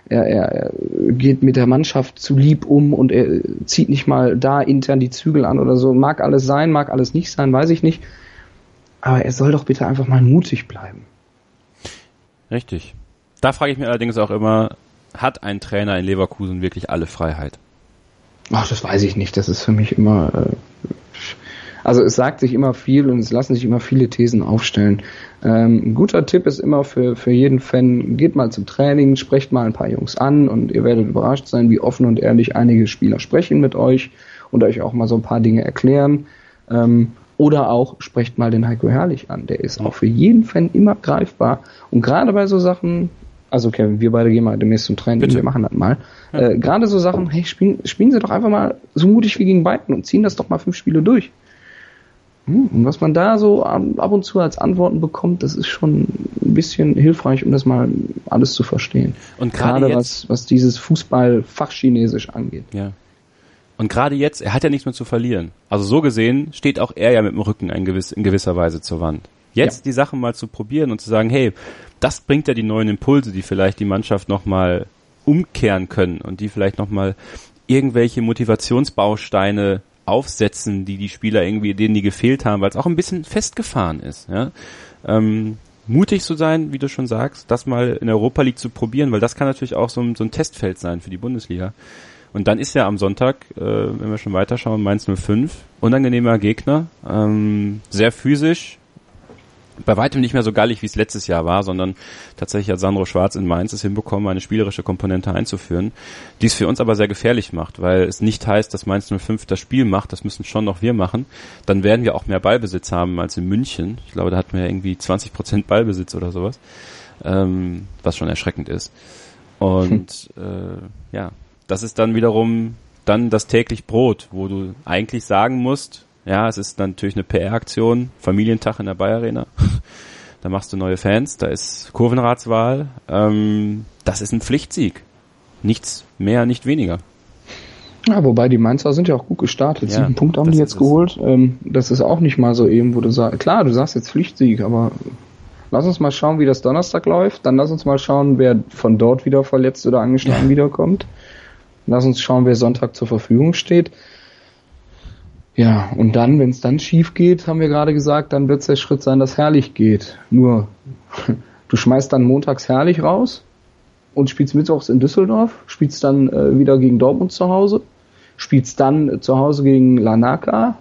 Speaker 5: geht mit der Mannschaft zu lieb um und er zieht nicht mal da intern die Zügel an oder so. Mag alles sein, mag alles nicht sein, weiß ich nicht. Aber er soll doch bitte einfach mal mutig bleiben.
Speaker 4: Richtig. Da frage ich mich allerdings auch immer, hat ein Trainer in Leverkusen wirklich alle Freiheit?
Speaker 5: Ach, das weiß ich nicht. Das ist für mich immer... Also es sagt sich immer viel und es lassen sich immer viele Thesen aufstellen. Ein guter Tipp ist immer für jeden Fan, geht mal zum Training, sprecht mal ein paar Jungs an und ihr werdet überrascht sein, wie offen und ehrlich einige Spieler sprechen mit euch und euch auch mal so ein paar Dinge erklären. Oder auch sprecht mal den Heiko Herrlich an. Der ist auch für jeden Fan immer greifbar. Und gerade bei so Sachen, also Kevin, wir beide gehen mal demnächst zum Training,
Speaker 4: Bitte.
Speaker 5: Wir machen das mal.
Speaker 4: Ja.
Speaker 5: Gerade so Sachen, hey, spielen Sie doch einfach mal so mutig wie gegen Bayern und ziehen das doch mal 5 Spiele durch. Und was man da so ab und zu als Antworten bekommt, das ist schon ein bisschen hilfreich, um das mal alles zu verstehen.
Speaker 4: Und gerade
Speaker 5: jetzt, was dieses Fußball-Fachchinesisch angeht.
Speaker 4: Ja. Und gerade jetzt, er hat ja nichts mehr zu verlieren. Also so gesehen steht auch er ja mit dem Rücken in gewisser Weise zur Wand. Jetzt die Sachen mal zu probieren und zu sagen, hey, das bringt ja die neuen Impulse, die vielleicht die Mannschaft nochmal umkehren können und die vielleicht nochmal irgendwelche Motivationsbausteine aufsetzen, die Spieler irgendwie, denen die gefehlt haben, weil es auch ein bisschen festgefahren ist. Ja? Mutig zu sein, wie du schon sagst, das mal in der Europa League zu probieren, weil das kann natürlich auch so ein Testfeld sein für die Bundesliga. Und dann ist ja am Sonntag, wenn wir schon weiterschauen, Mainz 05, unangenehmer Gegner, sehr physisch, bei weitem nicht mehr so gallig, wie es letztes Jahr war, sondern tatsächlich hat Sandro Schwarz in Mainz es hinbekommen, eine spielerische Komponente einzuführen, die es für uns aber sehr gefährlich macht, weil es nicht heißt, dass Mainz 05 das Spiel macht, das müssen schon noch wir machen. Dann werden wir auch mehr Ballbesitz haben als in München. Ich glaube, da hatten wir ja irgendwie 20% Ballbesitz oder sowas, was schon erschreckend ist. Und das ist dann wiederum dann das täglich Brot, wo du eigentlich sagen musst, ja, es ist natürlich eine PR-Aktion, Familientag in der Bayer Arena. Da machst du neue Fans, da ist Kurvenratswahl. Das ist ein Pflichtsieg. Nichts mehr, nicht weniger.
Speaker 5: Ja, wobei die Mainzer sind ja auch gut gestartet.
Speaker 4: Ja,
Speaker 5: 7 Punkte haben die jetzt geholt. Das ist auch nicht mal so eben, wo du sagst, klar, du sagst jetzt Pflichtsieg, aber lass uns mal schauen, wie das Donnerstag läuft. Dann lass uns mal schauen, wer von dort wieder verletzt oder angeschlagen wiederkommt. Lass uns schauen, wer Sonntag zur Verfügung steht. Ja, und dann, wenn es dann schief geht, haben wir gerade gesagt, dann wird es der Schritt sein, dass Herrlich geht. Nur, du schmeißt dann montags Herrlich raus und spielst mittwochs in Düsseldorf, spielst dann wieder gegen Dortmund zu Hause, spielst dann zu Hause gegen Larnaca,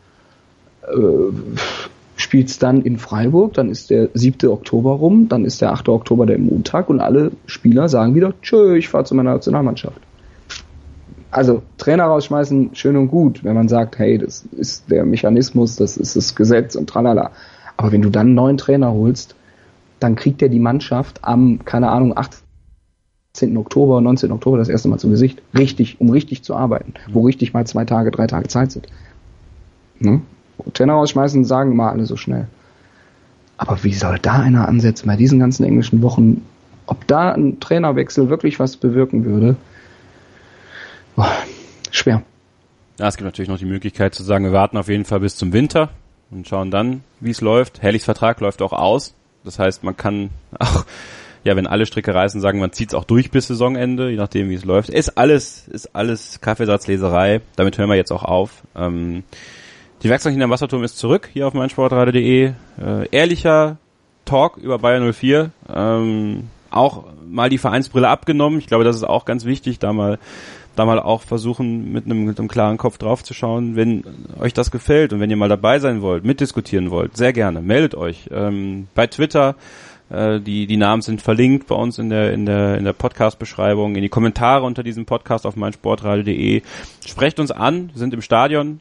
Speaker 5: spielst dann in Freiburg, dann ist der 7. Oktober rum, dann ist der 8. Oktober der Montag und alle Spieler sagen wieder, tschö, ich fahre zu meiner Nationalmannschaft. Also Trainer rausschmeißen, schön und gut, wenn man sagt, hey, das ist der Mechanismus, das ist das Gesetz und tralala. Aber wenn du dann einen neuen Trainer holst, dann kriegt der die Mannschaft am, keine Ahnung, 18. Oktober, 19. Oktober das erste Mal zu Gesicht, um richtig zu arbeiten, wo richtig mal 2 Tage, 3 Tage Zeit sind. Ne? Trainer rausschmeißen, sagen immer alle so schnell. Aber wie soll da einer ansetzen bei diesen ganzen englischen Wochen, ob da ein Trainerwechsel wirklich was bewirken würde? Boah, schwer.
Speaker 4: Ja, es gibt natürlich noch die Möglichkeit zu sagen, wir warten auf jeden Fall bis zum Winter und schauen dann, wie es läuft. Herrlichs Vertrag läuft auch aus. Das heißt, man kann auch, ja, wenn alle Stricke reißen, sagen, man zieht es auch durch bis Saisonende, je nachdem, wie es läuft. Ist alles Kaffeesatzleserei. Damit hören wir jetzt auch auf. Die Werkskantine am Wasserturm ist zurück, hier auf meinsportradio.de. Ehrlicher Talk über Bayer 04. Auch mal die Vereinsbrille abgenommen. Ich glaube, das ist auch ganz wichtig, da mal auch versuchen, mit einem klaren Kopf drauf zu schauen. Wenn euch das gefällt und wenn ihr mal dabei sein wollt, mitdiskutieren wollt, sehr gerne, meldet euch. Bei Twitter, die Namen sind verlinkt bei uns in der Podcast-Beschreibung, in die Kommentare unter diesem Podcast auf meinsportradio.de. Sprecht uns an, wir sind im Stadion,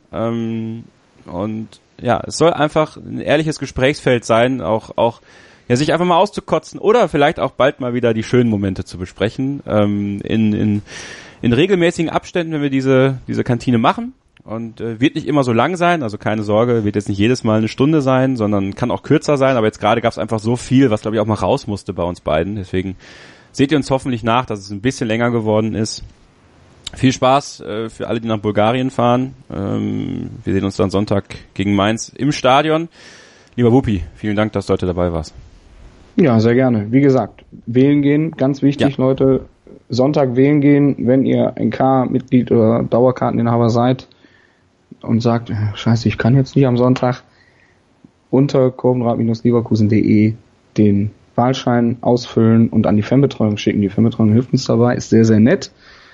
Speaker 4: und ja, es soll einfach ein ehrliches Gesprächsfeld sein, auch ja, sich einfach mal auszukotzen oder vielleicht auch bald mal wieder die schönen Momente zu besprechen, in regelmäßigen Abständen, wenn wir diese Kantine machen, und wird nicht immer so lang sein, also keine Sorge, wird jetzt nicht jedes Mal eine Stunde sein, sondern kann auch kürzer sein, aber jetzt gerade gab es einfach so viel, was glaube ich auch mal raus musste bei uns beiden, deswegen seht ihr uns hoffentlich nach, dass es ein bisschen länger geworden ist. Viel Spaß für alle, die nach Bulgarien fahren. Wir sehen uns dann Sonntag gegen Mainz im Stadion. Lieber Wuppi, vielen Dank, dass du heute dabei warst.
Speaker 5: Ja, sehr gerne. Wie gesagt, wählen gehen, ganz wichtig, ja. Leute. Sonntag wählen gehen, wenn ihr NK-Mitglied oder Dauerkarteninhaber seid und sagt, scheiße, ich kann jetzt nicht am Sonntag, unter kurvenrad-leverkusen.de den Wahlschein ausfüllen und an die Fanbetreuung schicken. Die Fanbetreuung hilft uns dabei, ist sehr, sehr nett.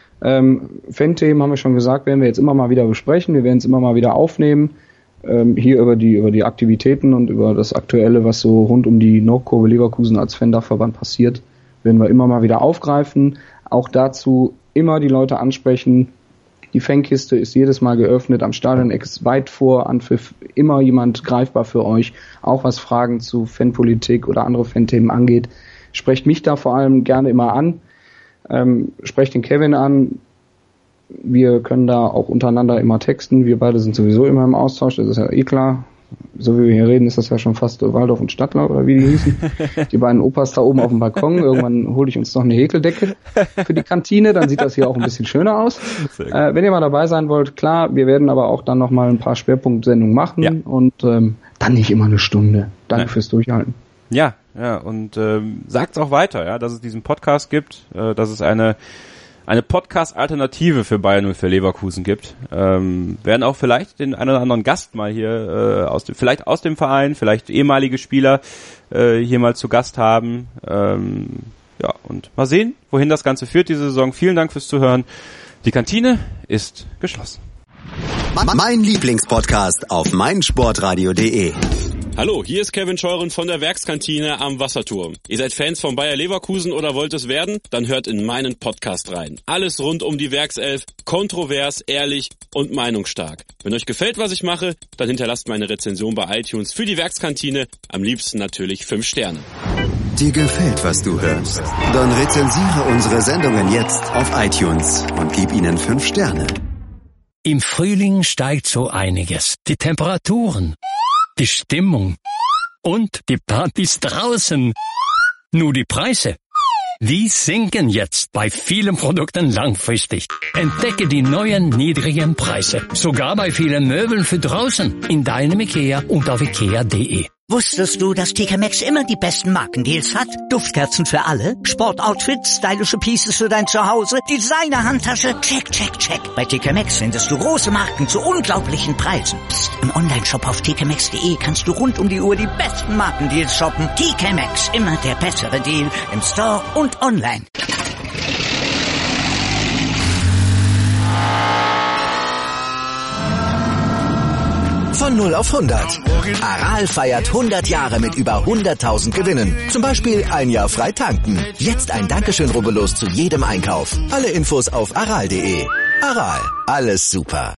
Speaker 5: Fan-Themen haben wir schon gesagt, werden wir jetzt immer mal wieder besprechen. Wir werden es immer mal wieder aufnehmen. Hier über die Aktivitäten und über das Aktuelle, was so rund um die Nordkurve Leverkusen als Fan-Dachverband passiert, werden wir immer mal wieder aufgreifen. Auch dazu immer die Leute ansprechen. Die Fankiste ist jedes Mal geöffnet, am Stadioneck ist weit vor Anpfiff immer jemand greifbar für euch, auch was Fragen zu Fanpolitik oder andere Fanthemen angeht. Sprecht mich da vor allem gerne immer an. Sprecht den Kevin an. Wir können da auch untereinander immer texten. Wir beide sind sowieso immer im Austausch, das ist ja eh klar. So wie wir hier reden, ist das ja schon fast Waldorf und Stadtler oder wie die hießen. Die beiden Opas da oben auf dem Balkon. Irgendwann hole ich uns noch eine Häkeldecke für die Kantine, dann sieht das hier auch ein bisschen schöner aus. Wenn ihr mal dabei sein wollt, klar, wir werden aber auch dann nochmal ein paar Schwerpunktsendungen machen, ja. Und dann nicht immer eine Stunde. Danke fürs Durchhalten.
Speaker 4: Ja, und sagt's auch weiter, ja, dass es diesen Podcast gibt, dass es eine Podcast-Alternative für Bayer 04 Leverkusen gibt. Werden auch vielleicht den einen oder anderen Gast mal hier vielleicht aus dem Verein, vielleicht ehemalige Spieler hier mal zu Gast haben. Ja, und mal sehen, wohin das Ganze führt diese Saison. Vielen Dank fürs Zuhören. Die Kantine ist geschlossen.
Speaker 2: Mein Lieblingspodcast auf meinsportradio.de.
Speaker 7: Hallo, hier ist Kevin Scheuren von der Werkskantine am Wasserturm. Ihr seid Fans von Bayer Leverkusen oder wollt es werden? Dann hört in meinen Podcast rein. Alles rund um die Werkself, kontrovers, ehrlich und meinungsstark. Wenn euch gefällt, was ich mache, dann hinterlasst meine Rezension bei iTunes für die Werkskantine. Am liebsten natürlich 5 Sterne.
Speaker 2: Dir gefällt, was du hörst? Dann rezensiere unsere Sendungen jetzt auf iTunes und gib ihnen 5 Sterne.
Speaker 8: Im Frühling steigt so einiges. Die Temperaturen, die Stimmung und die Partys draußen. Nur die Preise, die sinken jetzt bei vielen Produkten langfristig. Entdecke die neuen niedrigen Preise, sogar bei vielen Möbeln für draußen, in deinem IKEA und auf ikea.de.
Speaker 1: Wusstest du, dass TK Maxx immer die besten Markendeals hat? Duftkerzen für alle, Sportoutfits, stylische Pieces für dein Zuhause, Designer-Handtasche, check, check, check. Bei TK Maxx findest du große Marken zu unglaublichen Preisen. Psst. Im Onlineshop auf tkmaxx.de kannst du rund um die Uhr die besten Markendeals shoppen. TK Maxx, immer der bessere Deal im Store und online.
Speaker 2: 0 auf 100. Aral feiert 100 Jahre mit über 100.000 Gewinnen. Zum Beispiel ein Jahr frei tanken. Jetzt ein Dankeschön, rubbellos zu jedem Einkauf. Alle Infos auf aral.de. Aral, alles super.